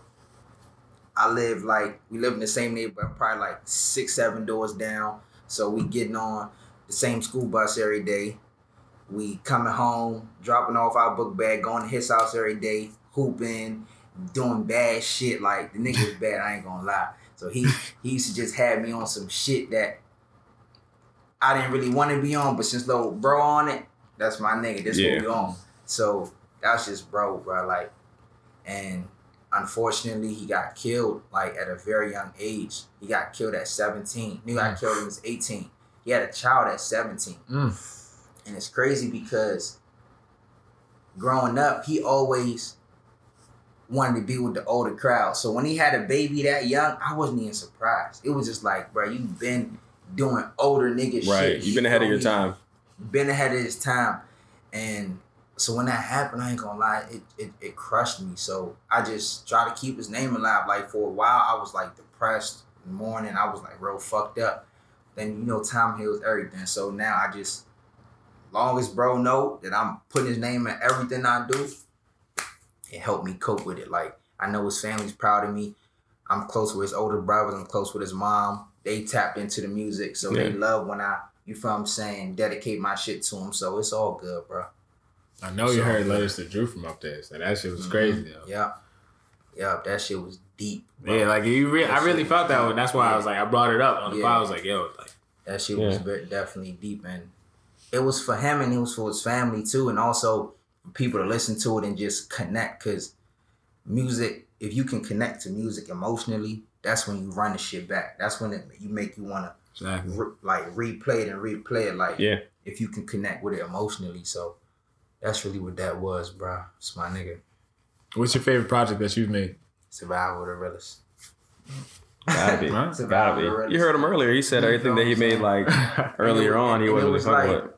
We live in the same neighborhood, probably like 6-7 doors down. So we getting on the same school bus every day. We coming home, dropping off our book bag, going to his house every day, hooping, doing bad shit. Like the nigga was bad, I ain't gonna lie. So he used to just have me on some shit that I didn't really want to be on, but since little bro on it, that's my nigga. This what we on. So that's just bro, like, and unfortunately he got killed like at a very young age. He got killed at 17. He got killed when he was 18. He had a child at 17. And it's crazy because growing up, he always wanted to be with the older crowd. So when he had a baby that young, I wasn't even surprised. It was just like, bro, you've been doing older nigga shit. Right, you've been ahead of your time. Been ahead of his time. And so when that happened, I ain't gonna lie, it crushed me. So I just try to keep his name alive. Like for a while, I was like depressed in the morning. I was like real fucked up. Then, time heals everything. So now I just, long as bro know that I'm putting his name in everything I do, it helped me cope with it. Like, I know his family's proud of me. I'm close with his older brothers. I'm close with his mom. They tapped into the music. So they love when I, you feel what I'm saying, dedicate my shit to them. So it's all good, bro. I know you heard letters to Drew from up there. So that shit was crazy, though. Yeah, that shit was deep, bro. Yeah, like I really felt that one. That's why I was like, I brought it up on the pod. I was like, yo, like that shit was definitely deep, and it was for him and it was for his family too, and also for people to listen to it and just connect. Cause music, if you can connect to music emotionally, that's when you run the shit back. That's when you make you wanna replay it. Like if you can connect with it emotionally. So that's really what that was, bro. It's my nigga. What's your favorite project that you've made? Survival of the Realest. Gotta be. Gotta be. You heard him earlier. He said everything that he made like earlier on, he wasn't really fucking with.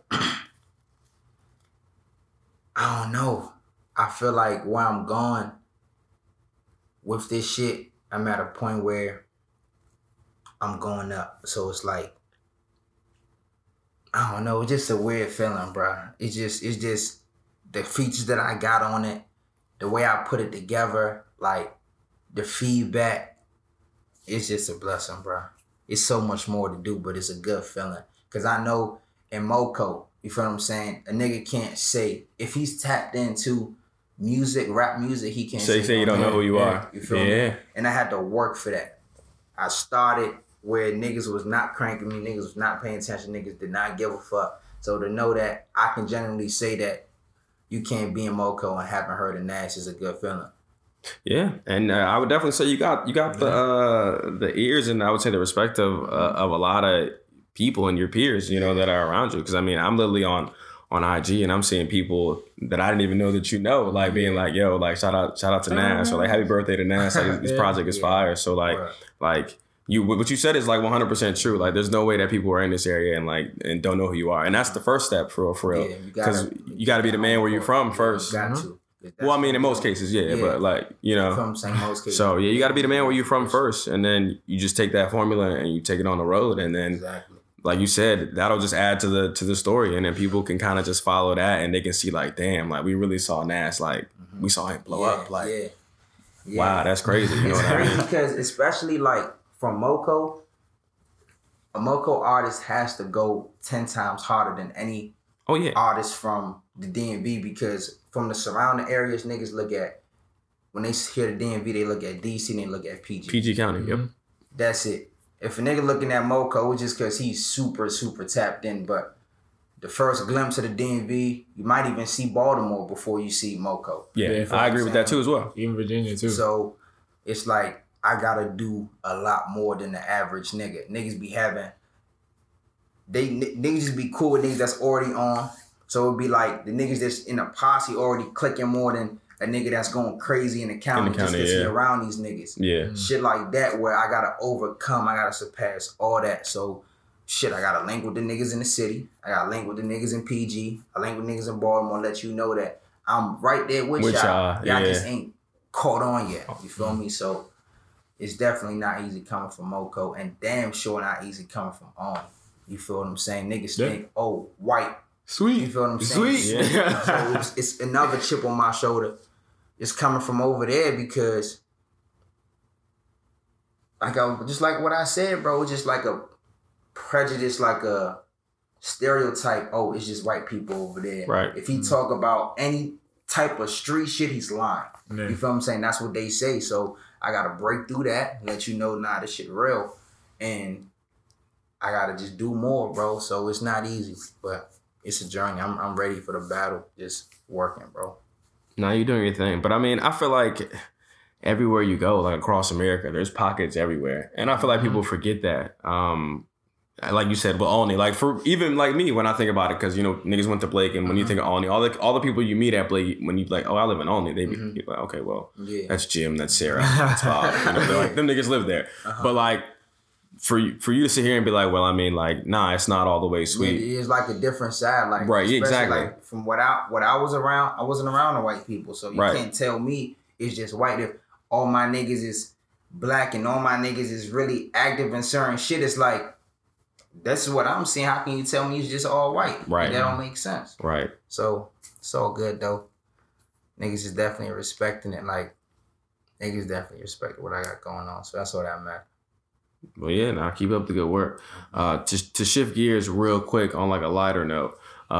I don't know. I feel like where I'm going with this shit, I'm at a point where I'm going up. So it's like, I don't know. It's just a weird feeling, bro. It's just the features that I got on it, the way I put it together, like the feedback. It's just a blessing, bro. It's so much more to do, but it's a good feeling. Because I know in Moco, you feel what I'm saying? A nigga can't say, if he's tapped into music, rap music, he can't say you don't know who you are. You feel me? And I had to work for that. I started where niggas was not cranking me, niggas was not paying attention, niggas did not give a fuck. So to know that I can genuinely say that you can't be in Moco and haven't heard of Nash is a good feeling. Yeah, and I would definitely say you got the ears and I would say the respect of a lot of people and your peers, that are around you. Because I mean, I'm literally on IG and I'm seeing people that I didn't even know that like being like, yo, like shout out to Nas, or like happy birthday to Nas, like this project is fire. So like what you said is like 100% true. Like, there's no way that people are in this area and don't know who you are, and that's the first step for real. Yeah, Because you got to be the man where you're from first. You got to. Well, I mean, in most cases, but like, you know. From saying most cases. So yeah, you got to be the man where you're from first, and then you just take that formula and you take it on the road, and then, like you said, that'll just add to the story, and then people can kind of just follow that, and they can see like, damn, like we really saw Nas, like we saw him blow up, like, wow, that's crazy. You know what I mean? Because especially like from Moko, a Moko artist has to go 10 times harder than any artist from the DMV, because from the surrounding areas, niggas look at, when they hear the DMV, they look at DC and they look at PG. PG County, yep. That's it. If a nigga looking at Moko, it's just because he's super, super tapped in. But the first glimpse of the DMV, you might even see Baltimore before you see Moko. Yeah, I agree with that too as well. Even Virginia too. So it's like, I gotta do a lot more than the average nigga. Niggas be having, niggas just be cool with niggas that's already on. So it'd be like the niggas that's in a posse already clicking more than a nigga that's going crazy in the county just because he around these niggas. Yeah. Shit like that where I gotta overcome, I gotta surpass all that. So shit, I gotta link with the niggas in the city. I gotta link with the niggas in PG. I link with niggas in Baltimore, let you know that I'm right there with y'all. Y'all just ain't caught on yet. You feel me? So it's definitely not easy coming from Moko, and damn sure not easy coming from On. You feel what I'm saying? Niggas think, oh, white. Sweet. You feel what I'm saying? Sweet. Yeah. So it's another chip on my shoulder. It's coming from over there because, just like what I said, bro, it's just like a prejudice, like a stereotype. Oh, it's just white people over there. Right. If he talk about any type of street shit, he's lying. Yeah. You feel what I'm saying? That's what they say. So I gotta break through that, let you know, nah, this shit real, and I gotta just do more, bro. So it's not easy, but it's a journey. I'm ready for the battle. Just working, bro. No, you're doing your thing. But I mean, I feel like everywhere you go, like across America, there's pockets everywhere. And I feel like people forget that. Like you said, well, Olney, like for even like me, when I think about it, because, you know, niggas went to Blake, and when you think of Olney, all the people you meet at Blake, when you like, oh, I live in Olney, they be like, okay, well, that's Jim, that's Sarah, that's Bob. You know, they're like, them niggas live there. But like, for you to sit here and be like, well, I mean, like, nah, it's not all the way sweet. It's like a different side, like, right, exactly. Like from what I was around, I wasn't around the white people, so you can't tell me it's just white. If all my niggas is black and all my niggas is really active in certain shit, it's like, that's what I'm seeing. How can you tell me it's just all white? Right, that don't make sense. Right. So it's all good though. Niggas is definitely respecting it. Like, niggas definitely respect what I got going on. So that's all that matters. Well, yeah, now keep up the good work. To shift gears real quick on like a lighter note.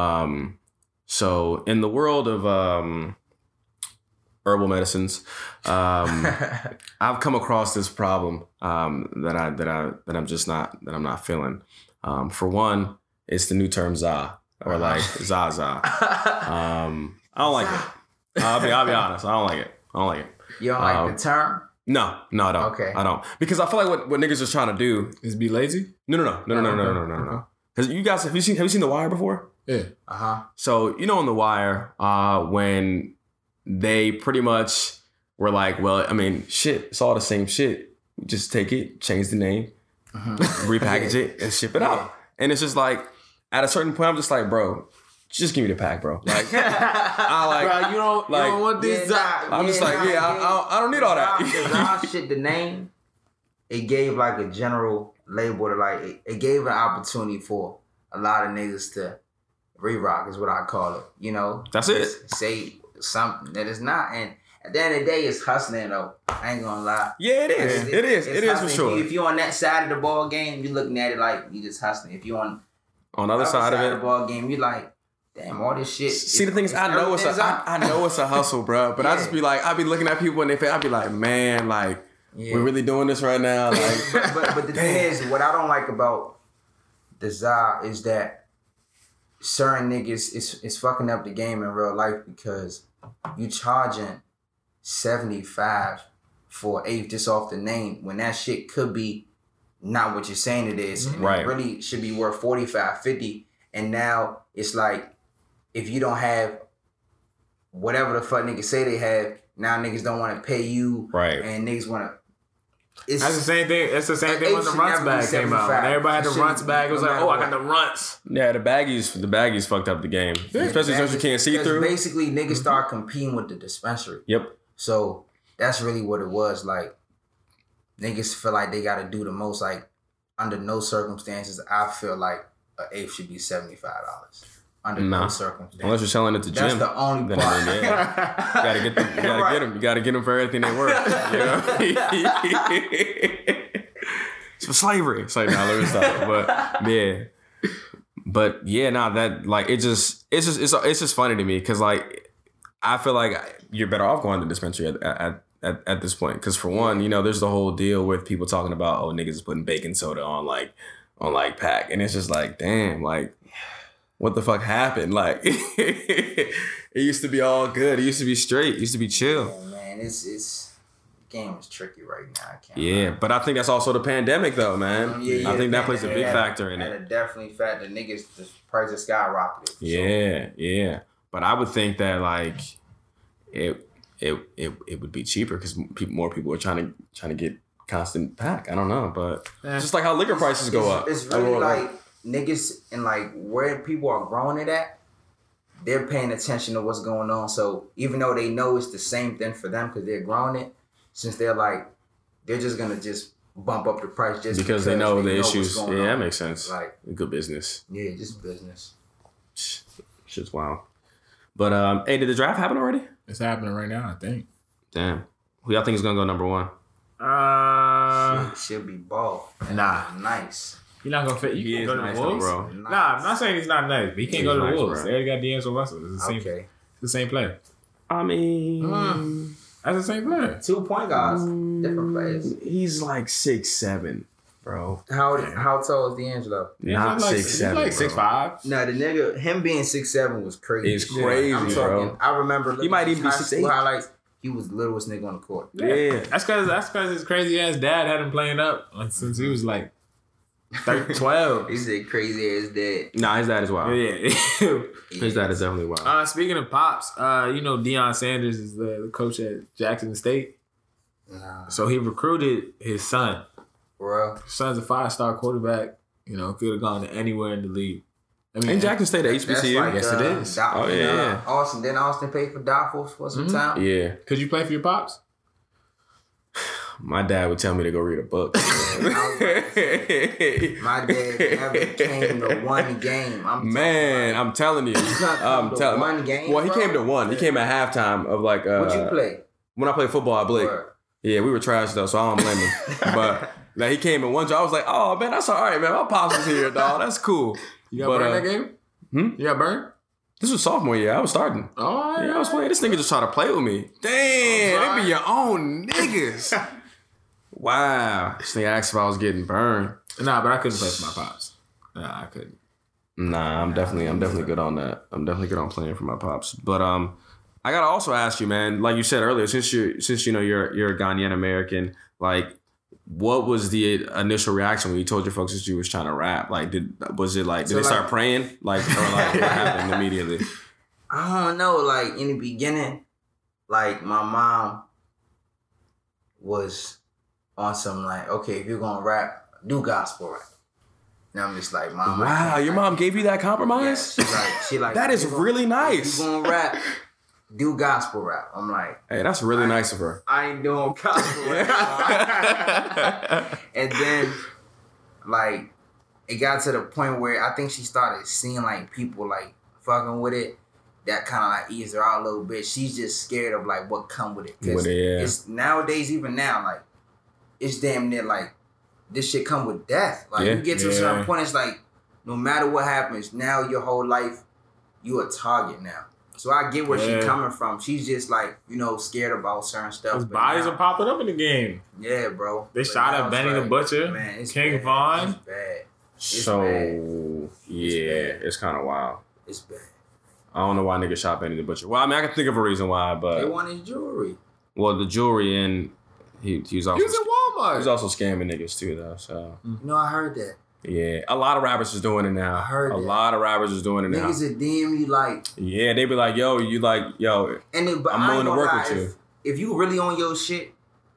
So in the world of herbal medicines, I've come across this problem that I'm not feeling. For one, it's the new term za, or like Zaza. I don't like it. I'll be honest. I don't like it. You don't like the term? No, I don't. Okay. I don't. Because I feel like what niggas are trying to do is be lazy? No. Because you guys, have you seen The Wire before? Yeah. So, you know, on The Wire, when they pretty much were like, well, I mean, shit, it's all the same shit. Just take it, change the name, repackage it, and ship it out. And it's just like, at a certain point, I'm just like, bro, just give me the pack, bro. Like, I like, bro, you don't want this. I'm just like, I don't need all that. Shit, the name, it gave like a general label to like, it gave an opportunity for a lot of niggas to re-rock, is what I call it. You know, that's it. Say something that is not, and at the end of the day, it's hustling though. I ain't gonna lie. Yeah, it is. It is for sure. If you're on that side of the ball game, you're looking at it like you just hustling. If you're on the other side of the ball game, you like, damn, all this shit. See, the thing is, I know it's a hustle, bro. But I just be like, I be looking at people in their face. I be like, man, like, we're really doing this right now. Like, but the thing is, what I don't like about the ZA is that certain niggas is fucking up the game in real life, because you charging $75 for an eighth just off the name, when that shit could be not what you're saying it is. And right. It really should be worth $45, $50. And now it's like, if you don't have whatever the fuck niggas say they have, now niggas don't want to pay you. Right. And niggas want to it's That's the same thing. It's the same thing when the runts bag came out. When everybody had the runts bag, it was like, oh, I got the runts. Yeah, the baggies fucked up the game, especially since you can't see through. Basically, niggas start competing with the dispensary. Yep. So that's really what it was. Like, niggas feel like they got to do the most. Like, under no circumstances, I feel like an eighth should be $75. Under no circumstances. Unless you're selling it to That's Jim. the only part. You gotta get them. You gotta Right. get them. You gotta get them for everything they worth. You know? It's for slavery. It's like, nah, let me stop. But yeah, nah, that like it's just funny to me because like I feel like you're better off going to the dispensary at this point because for one, you know, there's the whole deal with people talking about niggas is putting baking soda on pack, and it's just like, damn, like. What the fuck happened? Like, it used to be all good. It used to be straight. It used to be chill. Yeah, man, it's the game is tricky right now. I can't. Yeah, but I think that's also the pandemic, though, man. Yeah, I think that plays a big factor in it. And definitely fact that niggas the prices skyrocketed. Yeah. But I would think that like it would be cheaper because more people are trying to get constant pack. I don't know, but just like how liquor prices go up. It's really like. Niggas and like where people are growing it at, they're paying attention to what's going on. So even though they know it's the same thing for them because they're growing it, since they're just gonna just bump up the price just because they know the issues. Yeah, that makes sense. Like good business. Yeah, just business. Shit's wild. But hey, did the draft happen already? It's happening right now, I think. Damn. Who y'all think is gonna go number one? Should be Ball. Nah. Nice. He's not gonna fit. You can go to nice the Wolves, though, bro. Nice. Nah, I'm not saying he's not nice, but he can't go to the nice, Wolves. bro. They already got D'Angelo Russell. It's the same player. I mean, that's the same player. 2 point guards, different players. He's like 6'7", bro. How tall is D'Angelo? Not like, 6'7", like 6'5". No, the nigga, him being 6'7" was crazy. It's crazy, I'm bro. talking, I remember He might even be 6'8". highlights. He was the littlest nigga on the court. Yeah. That's because his crazy ass dad had him playing up since he was like 12. He said crazy ass dad. Nah, his dad is wild. Yeah. His dad is definitely wild. Speaking of pops, you know Deion Sanders is the coach at Jackson State. Nah, So he recruited his son. bro. His son's a 5-star quarterback. You know, could have gone to anywhere in the league. I mean, In Jackson State at That's HBCU? like, Yes, it is. Oh, yeah. Austin. Then Austin paid for Doc for some time. Yeah. Could you play for your pops? My dad would tell me to go read a book. My dad never came to one game. I'm telling you. One game. Well, he bro? came to one. He came at halftime of like. What'd you play? When I played football at Blake. Word. Yeah, we were trash though, so I don't blame him. But like he came in one job. I was like, oh man, that's all right, man. My pops was here, dog. That's cool. You got burned that game? You got burned? This was sophomore year. I was starting. Oh, Yeah, I was playing. This nigga just trying to play with me. Damn, they be your own niggas. Wow. This nigga asked if I was getting burned. Nah, but I couldn't play for my pops. Nah, I couldn't. Nah, I'm definitely good on that. I'm definitely good on playing for my pops. But I gotta also ask you, man. Like you said earlier, since you know you're a Ghanaian American, like, what was the initial reaction when you told your folks that you was trying to rap? Like, did they start praying? Like, or like what happened immediately? I don't know. Like in the beginning, like my mom was on some like, okay, if you're gonna rap, do gospel rap. And I'm just like, Mom. Wow, your mom gave you that compromise? Yeah, she like That is really nice. If you gonna rap, do gospel rap. I'm like, Hey, that's really nice of her. I ain't doing gospel rap. And then, like, it got to the point where I think she started seeing like people like fucking with it. That kind of like eased her out a little bit. She's just scared of like what come with it. Cause it's nowadays, even now, like it's damn near like this shit come with death. Like you get to a certain point, it's like no matter what happens, now your whole life you a target now. So I get where she's coming from. She's just like, you know, scared about certain stuff. Those bodies are popping up in the game. Yeah, bro. They shot at Benny the Butcher, man, it's King bad. Von. It's bad. It's kind of wild. It's bad. I don't know why niggas shot Benny the Butcher. Well, I mean, I can think of a reason why, but They want his jewelry. well, the jewelry and he was also He was at Walmart. he was also scamming niggas too, though. So You know, I heard that. yeah, a lot of rappers is doing it now. I heard a that. lot of rappers is doing it now. Niggas that DM you like, Yeah, they be like, yo, you like, yo. and then, but I'm I willing ain't to gonna work lie, with you. If you really on your shit,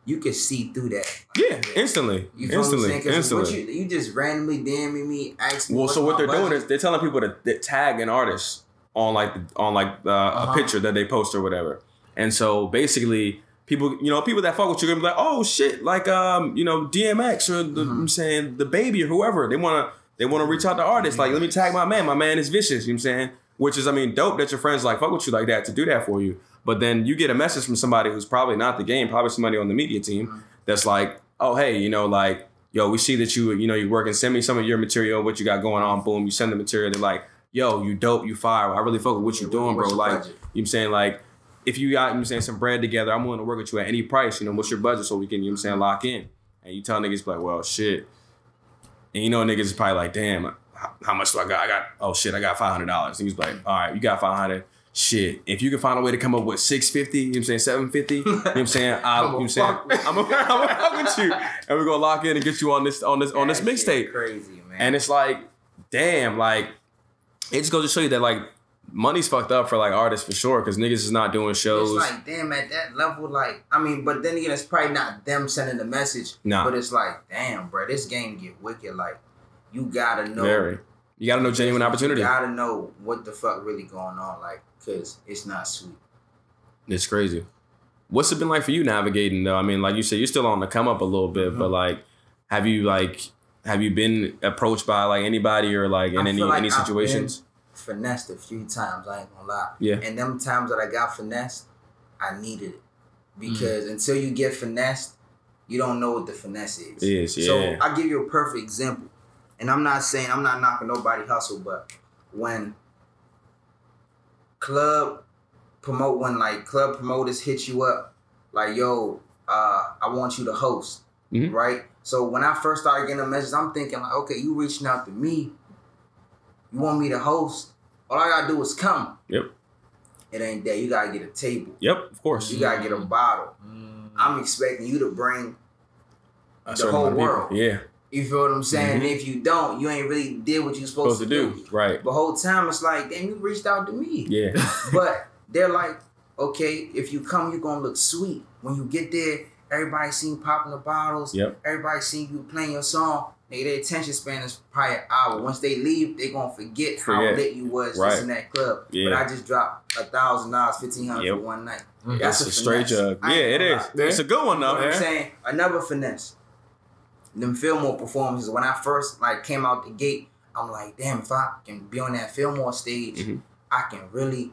you can see through that. Yeah, instantly. You feel what I'm saying? 'Cause Instantly. what you just randomly DMing me, asking me. Well, so what they're doing budget? is they're telling people to tag an artist on a picture that they post or whatever. And so basically, people that fuck with you are gonna be like, oh shit, like DMX or I'm saying the Baby or whoever. They wanna reach out to artists. Like, let me tag my man. My man is vicious. You know what I'm saying? Which is, I mean, dope that your friends like fuck with you like that to do that for you. But then you get a message from somebody who's probably not the game, probably somebody on the media team that's like, oh hey, like, yo, we see that you're working. Send me some of your material, what you got going on. Boom, you send the material. They're like, yo, you dope, you fire. I really fuck with what you're doing, bro. Like, budget? you know what I'm saying? Like, if you got, some bread together, I'm willing to work with you at any price. What's your budget so we can, lock in. And you tell niggas like, well, shit. And niggas is probably like, damn, how much do I got? I got $500. And he's like, all right, you got $500. Shit, if you can find a way to come up with $650, $750, I'm gonna fuck with you, and we're gonna lock in and get you on this mixtape. Crazy, man. And it's like, damn, like, it just goes to show you that like money's fucked up for like artists for sure, because niggas is not doing shows. It's like, damn, at that level, like, I mean, but then again, it's probably not them sending the message. Nah. But it's like, damn, bro, this game get wicked. Like, you gotta know. You gotta know genuine opportunity. You gotta know what the fuck really going on, like, because it's not sweet. It's crazy. What's it been like for you navigating though? I mean, like you said, you're still on the come up a little bit, but like, have you been approached by like anybody or like in any situations? I've been finessed a few times, I ain't gonna lie. Yeah. And them times that I got finessed, I needed it. Because until you get finessed, you don't know what the finesse is. So I'll give you a perfect example. And I'm not knocking nobody hustle, but when club promoters hit you up, like, yo, I want you to host, right? So when I first started getting a message, I'm thinking like, okay, you reaching out to me, you want me to host? All I gotta do is come. Yep. It ain't that. You gotta get a table. Yep, of course. You gotta get a bottle. I'm expecting you to bring the whole world. Yeah. You feel what I'm saying? And if you don't, you ain't really did what you're supposed to do. Right. The whole time it's like, damn, you reached out to me. Yeah. But they're like, okay, if you come, you're gonna look sweet. When you get there, everybody seen you popping the bottles. Yep. Everybody seen you playing your song. Nigga, their attention span is probably an hour. Once they leave, they gonna forget how lit you was just in that club. Yeah. But I just dropped $1,000, $1,500 for one night. That's a straight jug. Yeah, it is. It's a good one though. You know what I'm saying? Another finesse. Them Fillmore performances, when I first like came out the gate, I'm like, damn, if I can be on that Fillmore stage, I can really,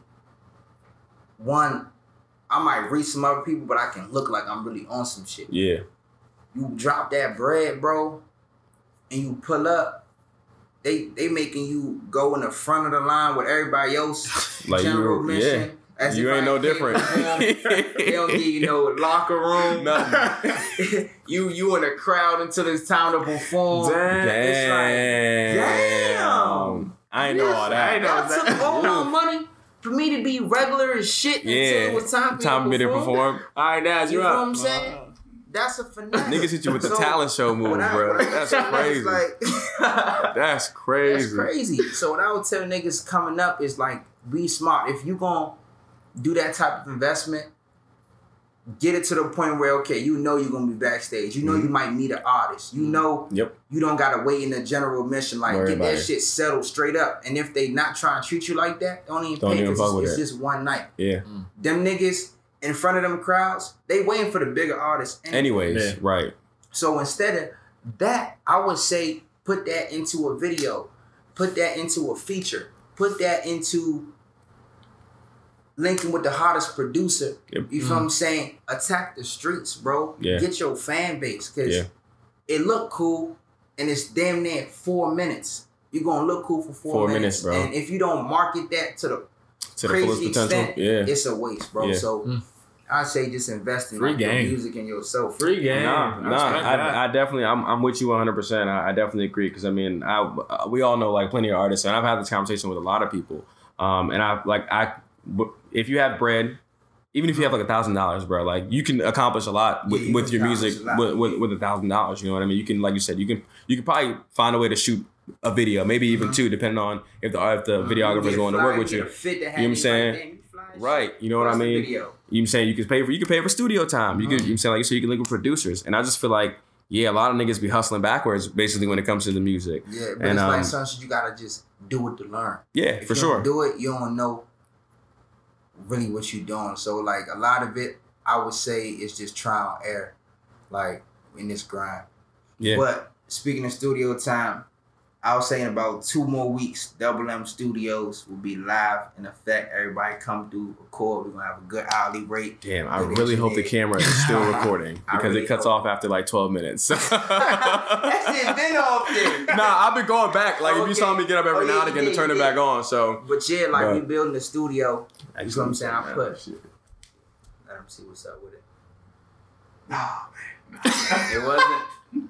I might reach some other people, but I can look like I'm really on some shit. Yeah. You drop that bread, bro, and you pull up, they making you go in the front of the line with everybody else. Like general mission. As you ain't no different. They don't give you no locker room. Nothing. you in the crowd until it's time to perform. Damn. It's like, damn. I ain't know all that. I took all my money for me to be regular as shit until it was time for me to perform. All right, now you know what I'm saying? That's a finesse. Niggas hit you with the talent show move, bro. That's crazy. That's crazy. That's crazy. So what I would tell niggas coming up is like, be smart. If you gonna do that type of investment, get it to the point where, okay, you know you're gonna be backstage. You know you might meet an artist. You know you don't gotta wait in the general admission. Like, get that shit settled straight up. And if they not trying to treat you like that, don't even pay, because it's just one night. Yeah. Them niggas in front of them crowds, they waiting for the bigger artists anyways. Right. So instead of that, I would say put that into a video, put that into a feature, put that into linking with the hottest producer. You feel what I'm saying? Attack the streets, bro. Yeah. Get your fan base, because it look cool and it's damn near 4 minutes. You're gonna look cool for 4 minutes, bro. And if you don't market that to the crazy extent, it's a waste, bro. So I say just invest in your music and yourself. Free game. I definitely, I'm with you 100%. I definitely agree, because I mean, we all know like plenty of artists, and I've had this conversation with a lot of people. If you have bread, even if you have like $1,000, bro, like you can accomplish a lot with your music with $1,000. You know what I mean? You can, like you said, you can probably find a way to shoot a video, maybe even two, depending on if the videographer is going to work with you. You know what I'm saying? Right. You know what I What's the mean? video? You saying you can pay for studio time. You can saying like so you can link with producers. And I just feel like a lot of niggas be hustling backwards basically when it comes to the music. Yeah, but and, it's like some shit you gotta just do it to learn. Yeah, If for you sure. don't do it, you don't know really what you're doing. So like a lot of it, I would say is just trial and error, like in this grind. Yeah. But speaking of studio time, I was saying about 2 more weeks, Double M Studios will be live in effect. Everybody come through, record. We're gonna have a good hourly rate. Damn, I really hope the camera is still recording because really it cuts off after like 12 minutes. That shit been off there. Nah, I've been going back. Like if you saw me get up every now and again to turn it back on. So, But yeah, like But- we building the studio. You know what I'm saying? I Man, put. shit. Let them see what's up with it. Oh man, it wasn't.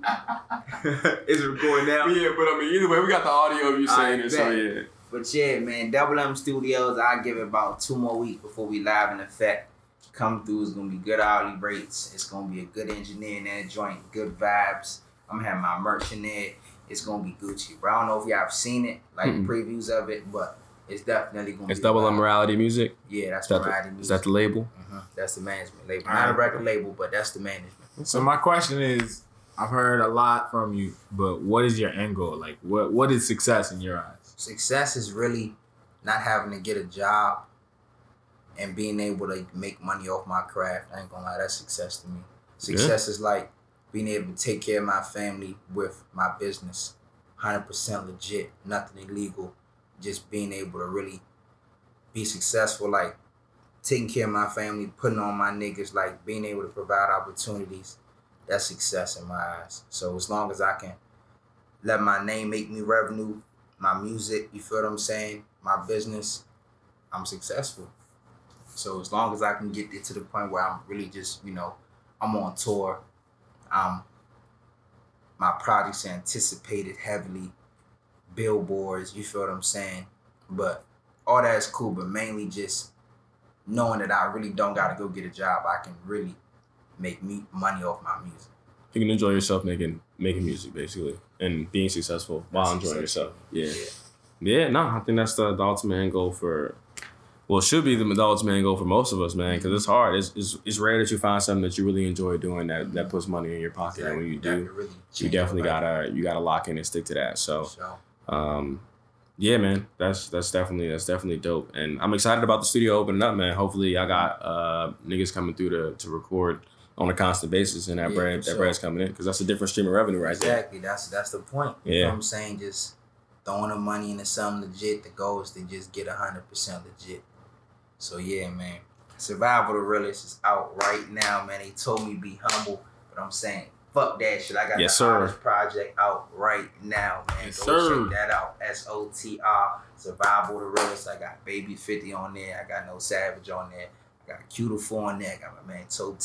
It's recording now. Yeah, but I mean, either way, we got the audio of you saying I it. So bet. yeah. But yeah, man, Double M Studios, I give it about 2 more weeks before we live in effect. Come through, it's gonna be good hourly rates. It's gonna be a good engineer in that joint, good vibes. I'm gonna have my merch in there. It's gonna be Gucci. But I don't know if y'all have seen it, like previews of it, but it's definitely gonna It's be Double live. M Morality Music. Yeah, that's Is that, Morality is Music. that the label? That's the management label. Not a record label, but that's the management. So my question is, I've heard a lot from you, but what is your end goal? Like, what is success in your eyes? Success is really not having to get a job and being able to make money off my craft. I ain't gonna lie, that's success to me. Success is like being able to take care of my family with my business. 100% legit, nothing illegal. Just being able to really be successful, like taking care of my family, putting on my niggas, like being able to provide opportunities. That's success in my eyes. So as long as I can let my name make me revenue, my music, you feel what I'm saying? My business, I'm successful. So as long as I can get it to the point where I'm really just, I'm on tour, my projects are anticipated heavily, billboards, you feel what I'm saying? But all that is cool, but mainly just knowing that I really don't gotta go get a job. I can really make money off my music. You can enjoy yourself making music basically and being successful while enjoying yourself. Yeah. No, I think that's the ultimate end goal for. Well, it should be the ultimate end goal for most of us, man, because it's hard. It's rare that you find something that you really enjoy doing that puts money in your pocket. And when you do, really you definitely gotta lock in and stick to that. So, yeah, man, that's definitely dope. And I'm excited about the studio opening up, man. Hopefully, I got niggas coming through to record on a constant basis, and that bread's coming in because that's a different stream of revenue right there. Exactly. That's the point. You know what I'm saying? Just throwing the money into something legit. The goal is to just get 100% legit. So yeah, man. Survival the Realest is out right now, man. They told me be humble, but I'm saying fuck that shit. I got the hottest project out right now, man. Go check that out. SOTR, Survival the Realest. I got Baby 50 on there. I got No Savage on there. I got Q4 on there. I got my man Tobe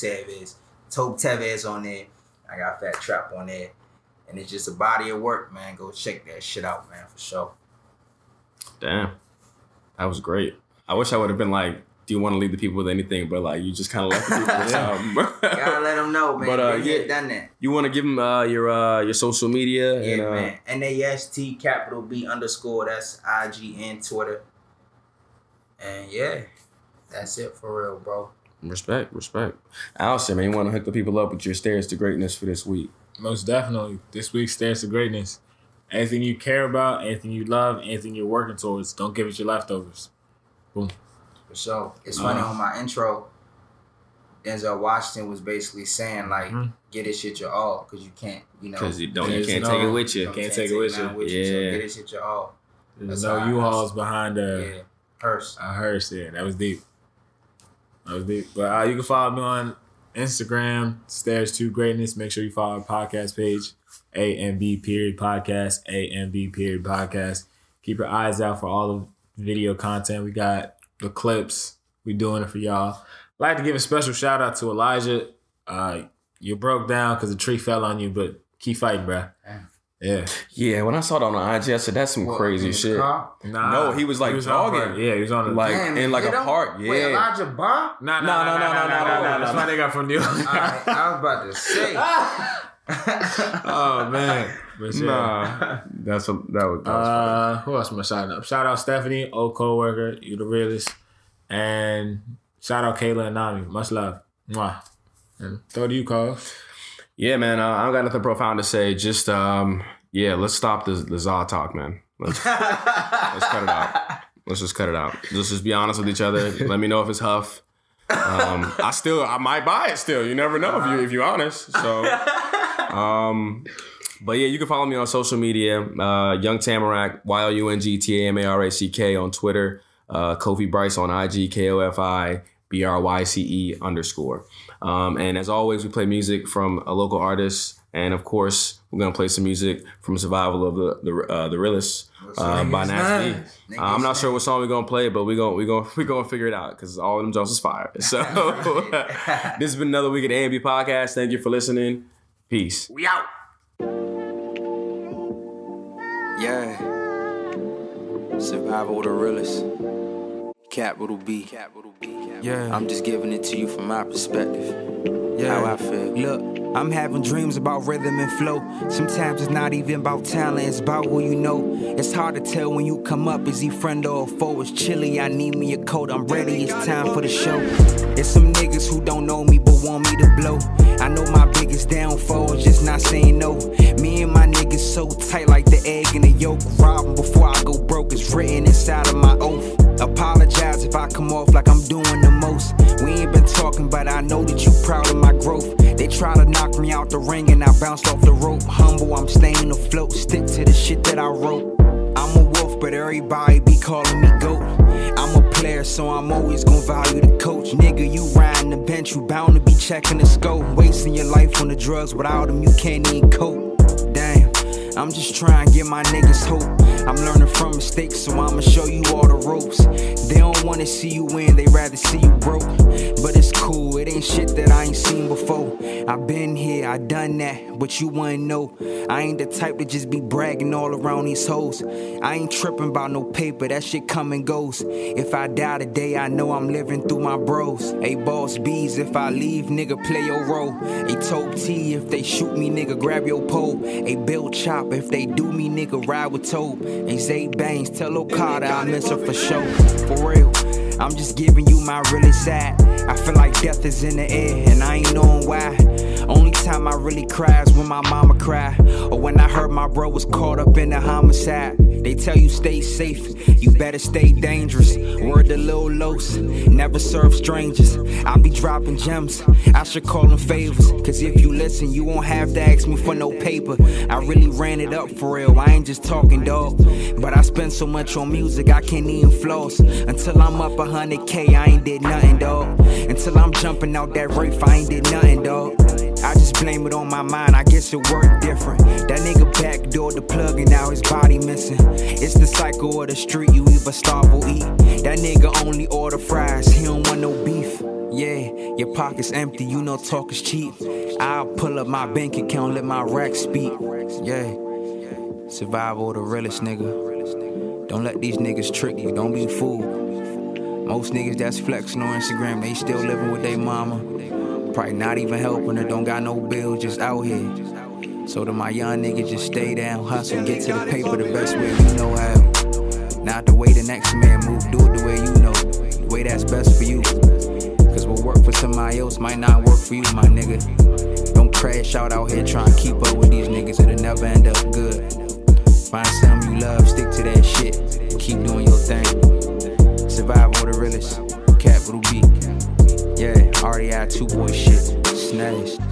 Tevez on there. I got Fat Trap on there. And it's just a body of work, man. Go check that shit out, man, for sure. Damn. That was great. I wish I would have been like, do you want to leave the people with anything? But like, you just kind of left the people with something. Gotta let them know, man. But done that. You want to give them your social media? Yeah, and, man. NAST capital B _. That's IG and Twitter. And yeah, that's it for real, bro. Respect. Allison, man, you want to hook the people up with your Stairs to Greatness for this week? Most definitely. This week's Stairs to Greatness. Anything you care about, anything you love, anything you're working towards, don't give it your leftovers. Boom. For sure. It's funny, on my intro, Denzel Washington was basically saying, like, get this shit your all, because you can't, Because you can't take it with you. Can't take it with you. Yeah. So get this shit your all. There's no U-Hauls behind a hearse. A hearse, yeah. That was deep. But you can follow me on Instagram, Stairs to Greatness. Make sure you follow our podcast page, AMB_podcast, AMB_podcast. Keep your eyes out for all the video content. We got the clips. We doing it for y'all. I'd like to give a special shout out to Elijah. You broke down because the tree fell on you, but keep fighting, bruh. Yeah. Yeah, when I saw it on the IG, I said, that's some crazy shit. No, he was like jogging. Yeah, he was on the in like a park. Yeah. Wait, Elijah Bar? No. That's my nigga from New York. I was about to say. Oh man. Nah. That was funny. Who else am I shouting up? Shout out Stephanie, old co-worker, you the realest. And shout out Kayla and Nami. Much love. Mwah. And throw to you, Carl. Yeah, man. I don't got nothing profound to say. Just let's stop the Zod talk, man. Let's cut it out. Let's just cut it out. Let's just be honest with each other. Let me know if it's Huff. I might buy it still. You never know if you're honest. So, but yeah, you can follow me on social media. Young Tamarack, YOUNGTAMARACK on Twitter. Kofi Bryce on IG, KOFIBRYCE_. And as always, we play music from a local artist. And of course, we're gonna play some music from Survival of the Realest by Nas B. I'm not sure what song we're gonna play, but we're gonna figure it out because all of them Jones is fire. So this has been another week of the A&B Podcast. Thank you for listening. Peace. We out. Yeah. Survival of the Realest. Capital B. Yeah. I'm just giving it to you from my perspective. Yeah. How I feel. Look, I'm having dreams about rhythm and flow. Sometimes it's not even about talent, it's about who you know. It's hard to tell when you come up, is he friend or a foe? It's chilly, I need me a coat, I'm ready, it's time for the show. It's some niggas who don't know me but want me to blow. I know my biggest downfall is just not saying no. Me and my niggas so tight like the egg and the yolk. Robbing before I go broke, it's written inside of my oath. Apologize if I come off like I'm doing the most. We ain't been talking, but I know that you proud of my growth. They try to knock me out the ring and I bounced off the rope. Humble, I'm staying afloat, stick to the shit that I wrote. I'm a wolf, but everybody be calling me GOAT. I'm a player, so I'm always gon' value the coach. Nigga, you riding the bench, you bound to be checking the scope. Wasting your life on the drugs, without them you can't even cope. Damn, I'm just trying to give my niggas hope. I'm learning from mistakes, so I'ma show you all the ropes. They don't wanna see you win, they rather see you broke. But it's cool, it ain't shit that I ain't seen before. I been here, I done that, but you wouldn't know. I ain't the type to just be bragging all around these hoes. I ain't tripping about no paper, that shit come and goes. If I die today, I know I'm living through my bros. Hey, boss B's, if I leave, nigga, play your role. Hey, Tope T, if they shoot me, nigga, grab your pole. Hey, Bill Chop, if they do me, nigga, ride with Tope. Hey, Zay Bangs, tell Okada I miss her for sure. For real, I'm just giving you my really side. I feel like death is in the air, and I ain't knowing why. Only time I really cry is when my mama cry, or when I heard my bro was caught up in a homicide. They tell you stay safe, you better stay dangerous. Word to Lil Los, never serve strangers. I be dropping gems, I should call them favors. Cause if you listen, you won't have to ask me for no paper. I really ran it up for real, I ain't just talking dog. But I spend so much on music, I can't even floss. Until I'm up 100K, I ain't did nothing, dog. Until I'm jumping out that rape, I ain't did nothing, dog. I just blame it on my mind, I guess it worked different. That nigga backdoored the plug and now his body missing. It's the cycle of the street, you either starve or eat. That nigga only order fries, he don't want no beef. Yeah, your pocket's empty, you know talk is cheap. I'll pull up my bank account, let my rack speak. Yeah, survival of the realest, nigga. Don't let these niggas trick you, don't be fooled. Most niggas that's flexing on Instagram, they still living with their mama. Probably not even helping her, don't got no bills, just out here. So to my young niggas, just stay down, hustle, get to the paper the best way you know how. Not the way the next man move, do it the way you know, the way that's best for you. Cause what work for somebody else might not work for you, my nigga. Don't crash out here trying to keep up with these niggas, it'll never end up good. Find something you love, stick to that shit, keep doing your thing. Survival of the realest, capital B. Yeah, RDI 2 boy shit, snatched.